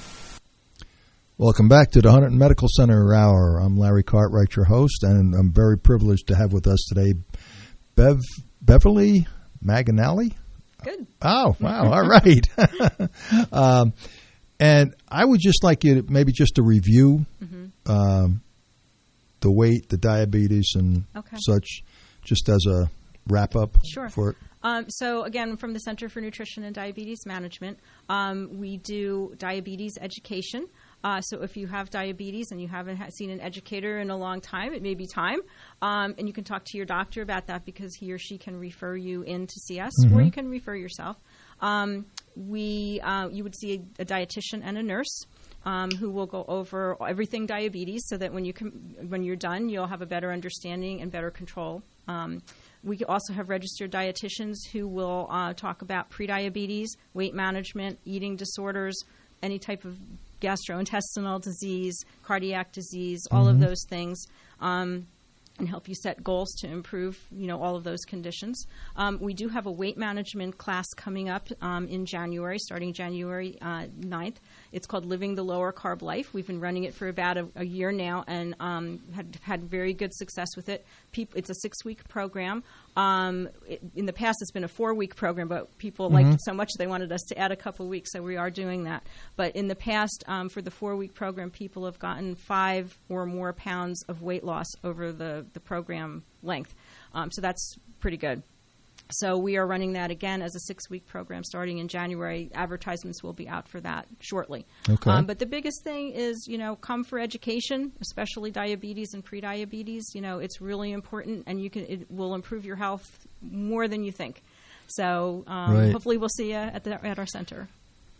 Welcome back to the Hunterdon Medical Center Hour. I'm Larry Cartwright, your host, and I'm very privileged to have with us today Bev Beverly Maganelli. Good. Oh, wow. All right. um, and I would just like you to maybe just to review mm-hmm. um, the weight, the diabetes, and okay. such, just as a wrap-up sure. for it. Um, so, again, from the Center for Nutrition and Diabetes Management, um, we do diabetes education. Uh, so if you have diabetes and you haven't ha- seen an educator in a long time, it may be time. Um, and you can talk to your doctor about that because he or she can refer you in to see us, mm-hmm. or you can refer yourself. Um, we, uh, you would see a, a dietitian and a nurse um, who will go over everything diabetes so that when, you com- when you're done, you'll have a better understanding and better control. Um, we also have registered dietitians who will uh, talk about prediabetes, weight management, eating disorders, any type of gastrointestinal disease, cardiac disease, all mm-hmm. of those things, um, and help you set goals to improve, you know, all of those conditions. Um, we do have a weight management class coming up um, in January, starting January uh, ninth. It's called Living the Lower Carb Life. We've been running it for about a, a year now and um, had had very good success with it. People, it's a six-week program. Um, it, in the past, it's been a four-week program, but people mm-hmm. liked it so much they wanted us to add a couple weeks, so we are doing that. But in the past, um, for the four-week program, people have gotten five or more pounds of weight loss over the, the program length. Um, so that's pretty good. So we are running that again as a six-week program starting in January. Advertisements will be out for that shortly. Okay. Um, but the biggest thing is, you know, come for education, especially diabetes and prediabetes. You know, it's really important, and you can it will improve your health more than you think. So um, right. hopefully we'll see you at, the, at our center.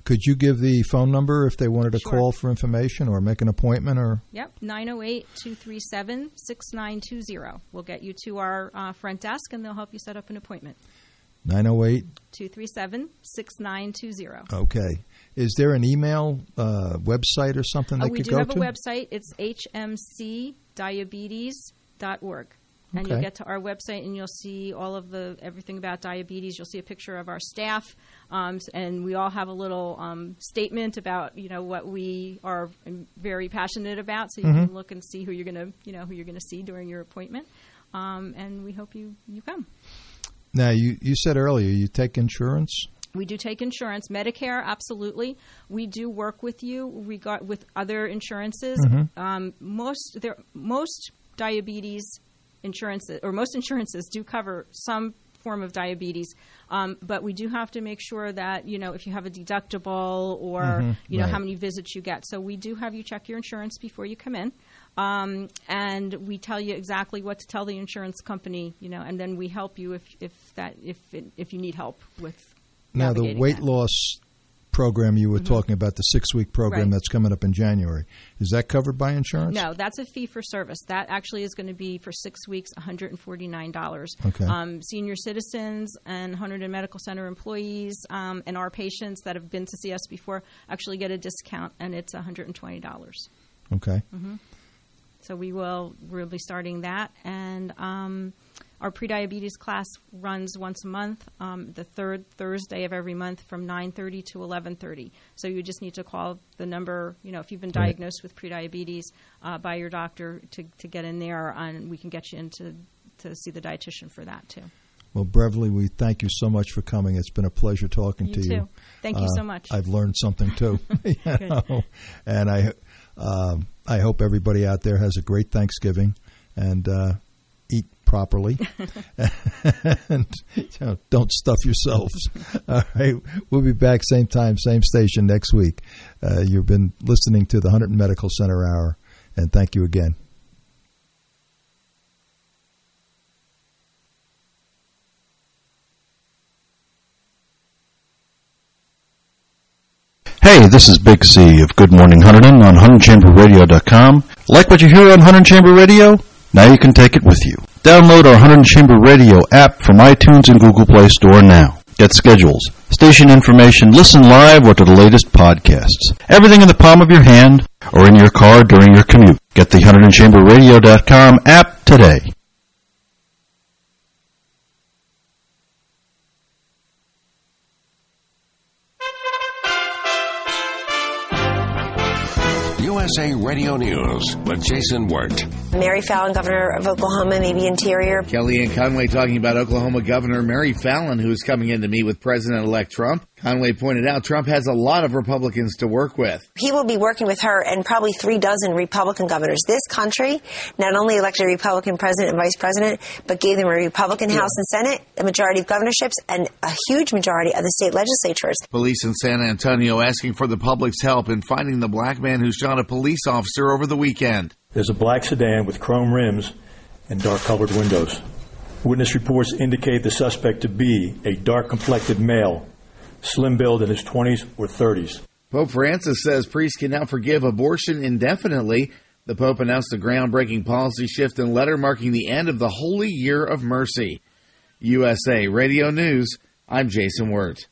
could you give the phone number if they wanted to Sure. call for information or make an appointment? Or Yep, nine oh eight, two three seven, six nine two zero. We'll get you to our uh, front desk, and they'll help you set up an appointment. nine oh eight? two three seven, six nine two zero. Okay. Is there an email, uh, website or something they Uh, we could do go have to? a website. It's h m c diabetes dot org. And Okay. you'll get to our website, and you'll see all of the everything about diabetes. You'll see a picture of our staff, um, s- and we all have a little um, statement about you know what we are very passionate about. So you Mhm. can look and see who you're going to you know who you're going to see during your appointment. Um, and we hope you you come. Now, you, you said earlier you take insurance? We do take insurance, Medicare, absolutely. We do work with you regard with other insurances. Mhm. Um, most there most diabetes insurances or most insurances do cover some form of diabetes, um, but we do have to make sure that you know if you have a deductible or Mhm, you know right. how many visits you get. So we do have you check your insurance before you come in, um, and we tell you exactly what to tell the insurance company. You know, and then we help you if if that if it, if you need help with. Now, the navigating weight that. loss program you were Mhm. talking about, the six-week program Right. that's coming up in January, is that covered by insurance? No, that's a fee for service. That actually is going to be for six weeks, one hundred forty-nine dollars. Okay. Um, senior citizens and Hunterdon Medical Center employees um, and our patients that have been to see us before actually get a discount, and it's one hundred twenty dollars. Okay. Mm-hmm. So we will we'll be starting that, and um, our prediabetes class runs once a month, um, the third Thursday of every month from nine thirty to eleven thirty. So you just need to call the number, you know, if you've been Right. diagnosed with prediabetes uh, by your doctor to, to get in there, and we can get you into to see the dietitian for that too. Well, Beverly, we thank you so much for coming. It's been a pleasure talking You to you. too. Thank you Uh, so much. I've learned something too. You Good. know? And I, um, I hope everybody out there has a great Thanksgiving and uh, eat properly. And you know, don't stuff yourselves. All right. We'll be back same time, same station next week. Uh, you've been listening to the Hunterdon Medical Center Hour, and thank you again. Hey, this is Big C of Good Morning Hunterdon on Hunterdon Chamber Radio dot com. Like what you hear on Hunterdon Chamber Radio? Now you can take it with you. Download our Hunterdon Chamber Radio app from iTunes and Google Play Store now. Get schedules, station information, listen live, or to the latest podcasts. Everything in the palm of your hand or in your car during your commute. Get the Hunterdon Chamber Radio dot com app today. U S A Radio News with Jason Wirt. Mary Fallin, Governor of Oklahoma, maybe Interior. Kellyanne Conway talking about Oklahoma Governor Mary Fallin, who is coming in to meet with President-elect Trump. Conway pointed out Trump has a lot of Republicans to work with. He will be working with her and probably three dozen Republican governors. This country not only elected a Republican president and vice president, but gave them a Republican House and Senate, a majority of governorships, and a huge majority of the state legislatures. Police in San Antonio asking for the public's help in finding the black man who shot a police officer over the weekend. There's a black sedan with chrome rims and dark-colored windows. Witness reports indicate the suspect to be a dark-complected male, slim-build in his twenties or thirties. Pope Francis says priests can now forgive abortion indefinitely. The Pope announced a groundbreaking policy shift in letter marking the end of the Holy Year of Mercy. U S A Radio News, I'm Jason Wirt.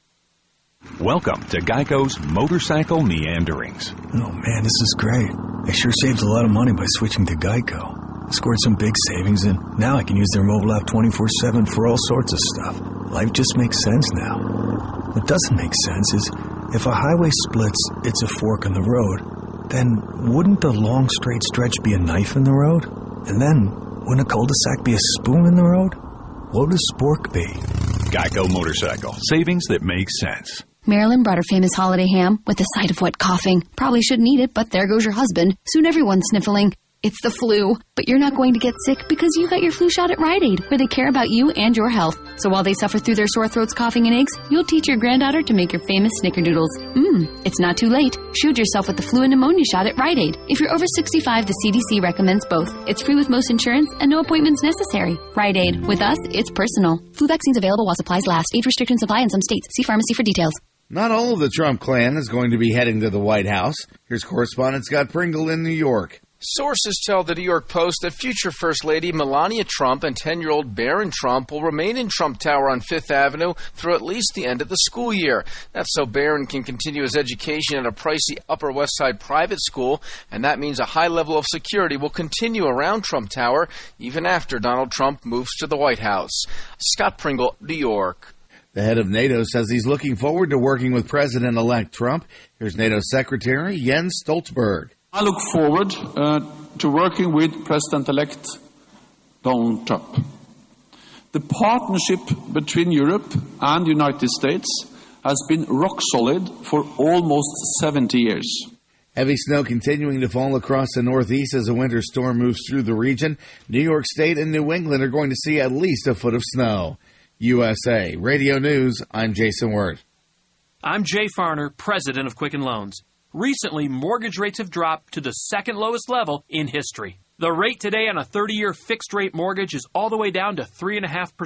Welcome to Geico's Motorcycle Meanderings. Oh man, this is great. I sure saved a lot of money by switching to Geico. I scored some big savings, and now I can use their mobile app twenty-four seven for all sorts of stuff. Life just makes sense now. What doesn't make sense is if a highway splits, it's a fork in the road. Then wouldn't the long straight stretch be a knife in the road? And then wouldn't a cul-de-sac be a spoon in the road? What would a spork be? Geico Motorcycle. Savings that make sense. Marilyn brought her famous holiday ham with a side of wet coughing. Probably shouldn't eat it, but there goes your husband. Soon everyone's sniffling. It's the flu. But you're not going to get sick because you got your flu shot at Rite Aid, where they care about you and your health. So while they suffer through their sore throats, coughing, and aches, you'll teach your granddaughter to make your famous snickerdoodles. Mmm, it's not too late. Shield yourself with the flu and pneumonia shot at Rite Aid. If you're over sixty-five, the C D C recommends both. It's free with most insurance and no appointments necessary. Rite Aid. With us, it's personal. Flu vaccines available while supplies last. Age restrictions apply in some states. See pharmacy for details. Not all of the Trump clan is going to be heading to the White House. Here's correspondent Scott Pringle in New York. Sources tell the New York Post that future First Lady Melania Trump and ten-year-old Barron Trump will remain in Trump Tower on Fifth Avenue through at least the end of the school year. That's so Barron can continue his education at a pricey Upper West Side private school, and that means a high level of security will continue around Trump Tower even after Donald Trump moves to the White House. Scott Pringle, New York. The head of NATO says he's looking forward to working with President-elect Trump. Here's NATO Secretary Jens Stoltenberg. I look forward uh, to working with President-elect Donald Trump. The partnership between Europe and the United States has been rock solid for almost seventy years. Heavy snow continuing to fall across the Northeast as a winter storm moves through the region. New York State and New England are going to see at least a foot of snow. U S A Radio News, I'm Jason Wirt. I'm Jay Farner, president of Quicken Loans. Recently, mortgage rates have dropped to the second lowest level in history. The rate today on a thirty-year fixed-rate mortgage is all the way down to three point five percent.